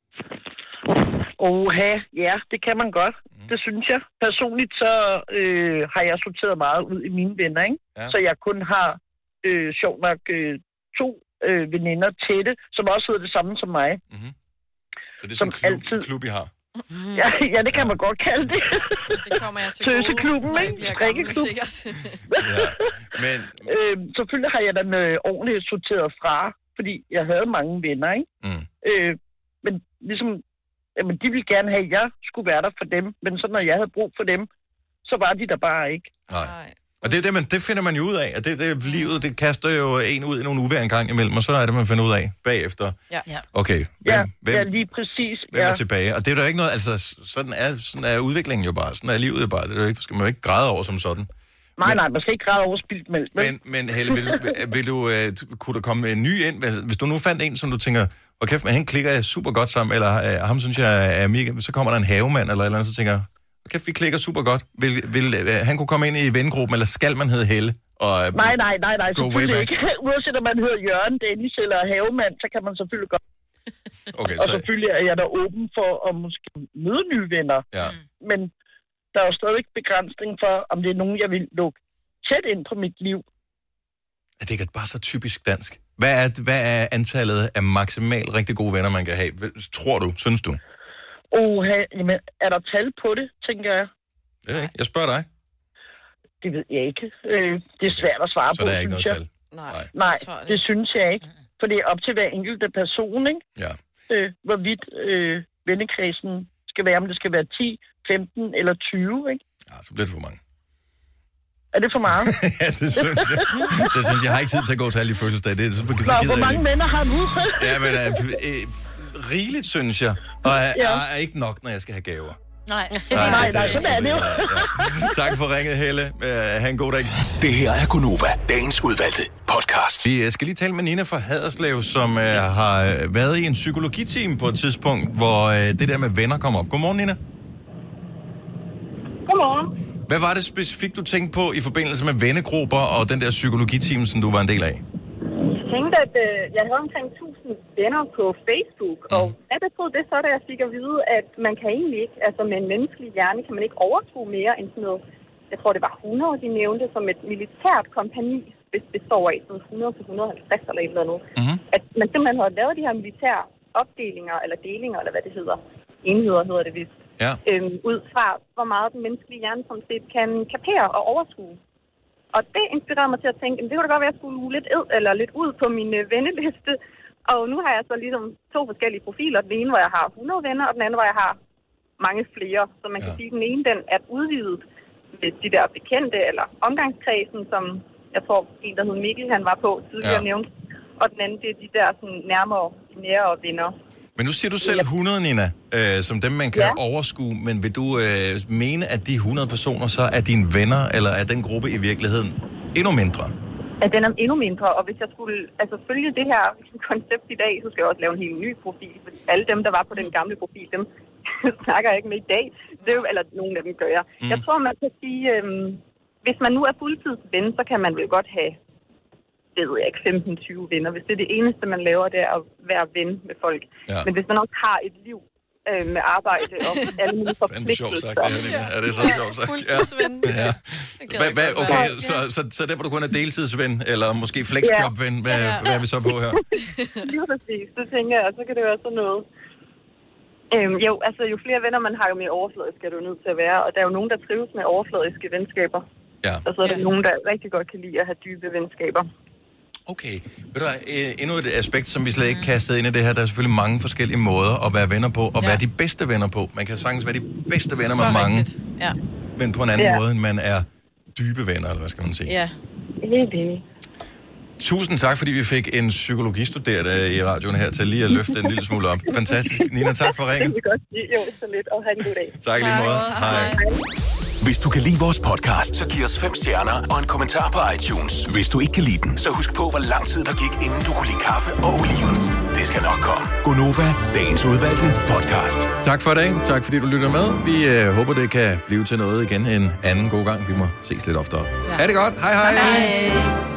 Oha, ja, det kan man godt. Mm. Det synes jeg. Personligt så øh, har jeg sorteret meget ud i mine venner, ikke? Ja. Så jeg kun har, øh, sjovt nok, øh, to øh, veninder tætte, som også hedder det samme som mig. Mm-hmm. Så det er som sådan en klub, altid... klub, I har? Mm. Ja, ja, det kan man godt kalde det. Det kommer jeg til gode, Tøseklubben, når I ikke? bliver gamle, Drikkeklub. sikkert. Ja, men... øh, selvfølgelig har jeg dem øh, ordentligt sorteret fra, fordi jeg havde mange venner, ikke? Mm. Øh, men ligesom... Jamen, de ville gerne have, at jeg skulle være der for dem. Men så når jeg havde brug for dem, så var de der bare ikke. Nej. Og det, er det, man, det finder man jo ud af. Og det, det livet, det kaster jo en ud i nogle uvejr en gang imellem, og så er det, man finder ud af bagefter. Ja. Okay, hvem, ja, hvem, ja, lige præcis. hvem ja. er tilbage? Og det er jo ikke noget, altså, sådan er, sådan er udviklingen jo bare. Sådan er livet jo bare. Det er jo ikke, skal man jo ikke græde over som sådan. Nej, men, nej, man skal ikke græde over spildt mælk. Men, men Helle, vil, vil du, uh, kunne der komme en ny ind? Hvis du nu fandt en, som du tænker, og kæft, men han klikker jeg super godt sammen, eller uh, ham synes jeg er mega, så kommer der en havemand eller et eller andet, så tænker jeg, og kæft, vi klikker super godt. Vil, vil uh, han kunne komme ind i vennegruppen, eller skal man hedde Helle? Og, uh, nej, nej, nej, nej, selvfølgelig ikke. Uanset om man hedder Jørgen, Dennis eller havemand, så kan man selvfølgelig godt. Okay, og så... selvfølgelig er jeg da åben for at måske møde nye venner. Ja. Men der er jo stadig begrænsning for, om det er nogen, jeg vil lukke tæt ind på mit liv. Det er bare så typisk dansk. Hvad er, hvad er antallet af maksimalt rigtig gode venner, man kan have? Tror du? Synes du? Oh, jamen, er der tal på det, tænker jeg? Det er ikke. Jeg spørger dig. Det ved jeg ikke. Øh, det er svært at svare så på, der er ikke noget jeg. tal? Nej, Nej det, det synes jeg ikke. For det er op til hver enkelte person, ikke? Ja. Øh, hvorvidt øh, vennekredsen skal være, om det skal være ti, femten eller tyve, ikke? Ja, så bliver det for mange. Er det for meget? Ja, det synes jeg. Det synes jeg. Jeg har ikke tid til at gå til alle de fødselsdage. Det er så, så Nå, hvor mange venner har du? Ja, men uh, øh, rigeligt, synes jeg. Og er, ja. er, er ikke nok, når jeg skal have gaver. Nej, nej, nej, nej, sådan er det jo. Ja, ja. Tak for ringet, Helle. Uh, ha' en god dag. Det her er Gonova, dagens udvalgte podcast. Vi skal lige tale med Nina fra Haderslev, som uh, har været i en psykologiteam på et tidspunkt, hvor uh, det der med venner kom op. Godmorgen, Nina. Godmorgen. Hvad var det specifikt, du tænkte på i forbindelse med vennegrupper og den der psykologiteam, som du var en del af? Jeg tænkte, at øh, jeg havde omkring tusind venner på Facebook, mm. og hvad betød det så, da jeg fik at vide, at man kan egentlig ikke, altså med en menneskelig hjerne, kan man ikke overskue mere end sådan noget, jeg tror det var hundrede, de nævnte, som et militært kompagni, hvis det består af sådan hundrede til hundrede og halvtreds eller et eller andet. Mm. At man simpelthen havde lavet de her militære opdelinger, eller delinger, eller hvad det hedder. Enheder hedder det vist. Ja. Øhm, ud fra, hvor meget den menneskelige hjerne som set kan kapere og overskue. Og det inspirerede mig til at tænke, det kunne da godt være, at jeg skulle lidt, ed, eller lidt ud på min øh, venneliste. Og nu har jeg så ligesom to forskellige profiler. Den ene, hvor jeg har hundrede venner, og den anden, hvor jeg har mange flere. Så man kan ja. sige, at den ene, den er udvidet med de der bekendte, eller omgangskredsen, som jeg tror, en, der hed Mikkel, han var på tidligere ja. nævnt. Og den anden, det er de der sådan, nærmere, nærere venner. Men nu siger du selv hundrede, Nina, øh, som dem, man kan ja. overskue. Men vil du øh, mene, at de hundrede personer så er dine venner, eller er den gruppe i virkeligheden endnu mindre? At den er endnu mindre, og hvis jeg skulle altså, følge det her koncept i dag, så skal jeg også lave en helt ny profil. Fordi alle dem, der var på den gamle profil, dem snakker jeg ikke med i dag. Det er jo, eller nogle af dem gør jeg. Mm. Jeg tror, man kan sige, øh, hvis man nu er fuldtidsven, så kan man vel godt have det ved jeg ikke, femten til tyve venner. Hvis det er det eneste, man laver, det er at være ven med folk. Ja. Men hvis man også har et liv øh, med arbejde og alle mulige forpligtelser. Sagt, det her, er det så sjovt sagt? Fuldtidsven. Ja. Hva, hva, okay, så, så, så der, hvor du kun er deltidsven, eller måske flexjobven, hvad, ja. hvad er vi så på her? Lige præcis, det tænker jeg, så kan det være sådan noget. Øhm, jo, altså jo flere venner man har, jo mere overfladisk er du nødt til at være. Og der er jo nogen, der trives med overfladiske venskaber. Ja. Og så er der ja. nogen, der rigtig godt kan lide at have dybe venskaber. Okay. Ved du, endnu et aspekt, som vi slet ikke kastede ind i det her, der er selvfølgelig mange forskellige måder at være venner på, og ja. være de bedste venner på. Man kan sagtens være de bedste venner med mange, ja. men på en anden ja. måde, end man er dybe venner, eller hvad skal man sige? Ja, helt enig. Tusind tak, fordi vi fik en psykologistuderende i radioen her til lige at løfte en lille smule op. Fantastisk. Nina, tak for ringen. Det er godt. Jo, så lidt, og have en god dag. Tak lige måde. Hej. Hvis du kan lide vores podcast, så giv os fem stjerner og en kommentar på iTunes. Hvis du ikke kan lide den, så husk på, hvor lang tid der gik, inden du kunne lide kaffe og oliven. Det skal nok komme. Gonova, dagens udvalgte podcast. Tak for i dag. Tak fordi du lytter med. Vi øh, håber, det kan blive til noget igen en anden god gang. Vi må ses lidt oftere. Ja. Ha' det godt. Hej hej. Hej.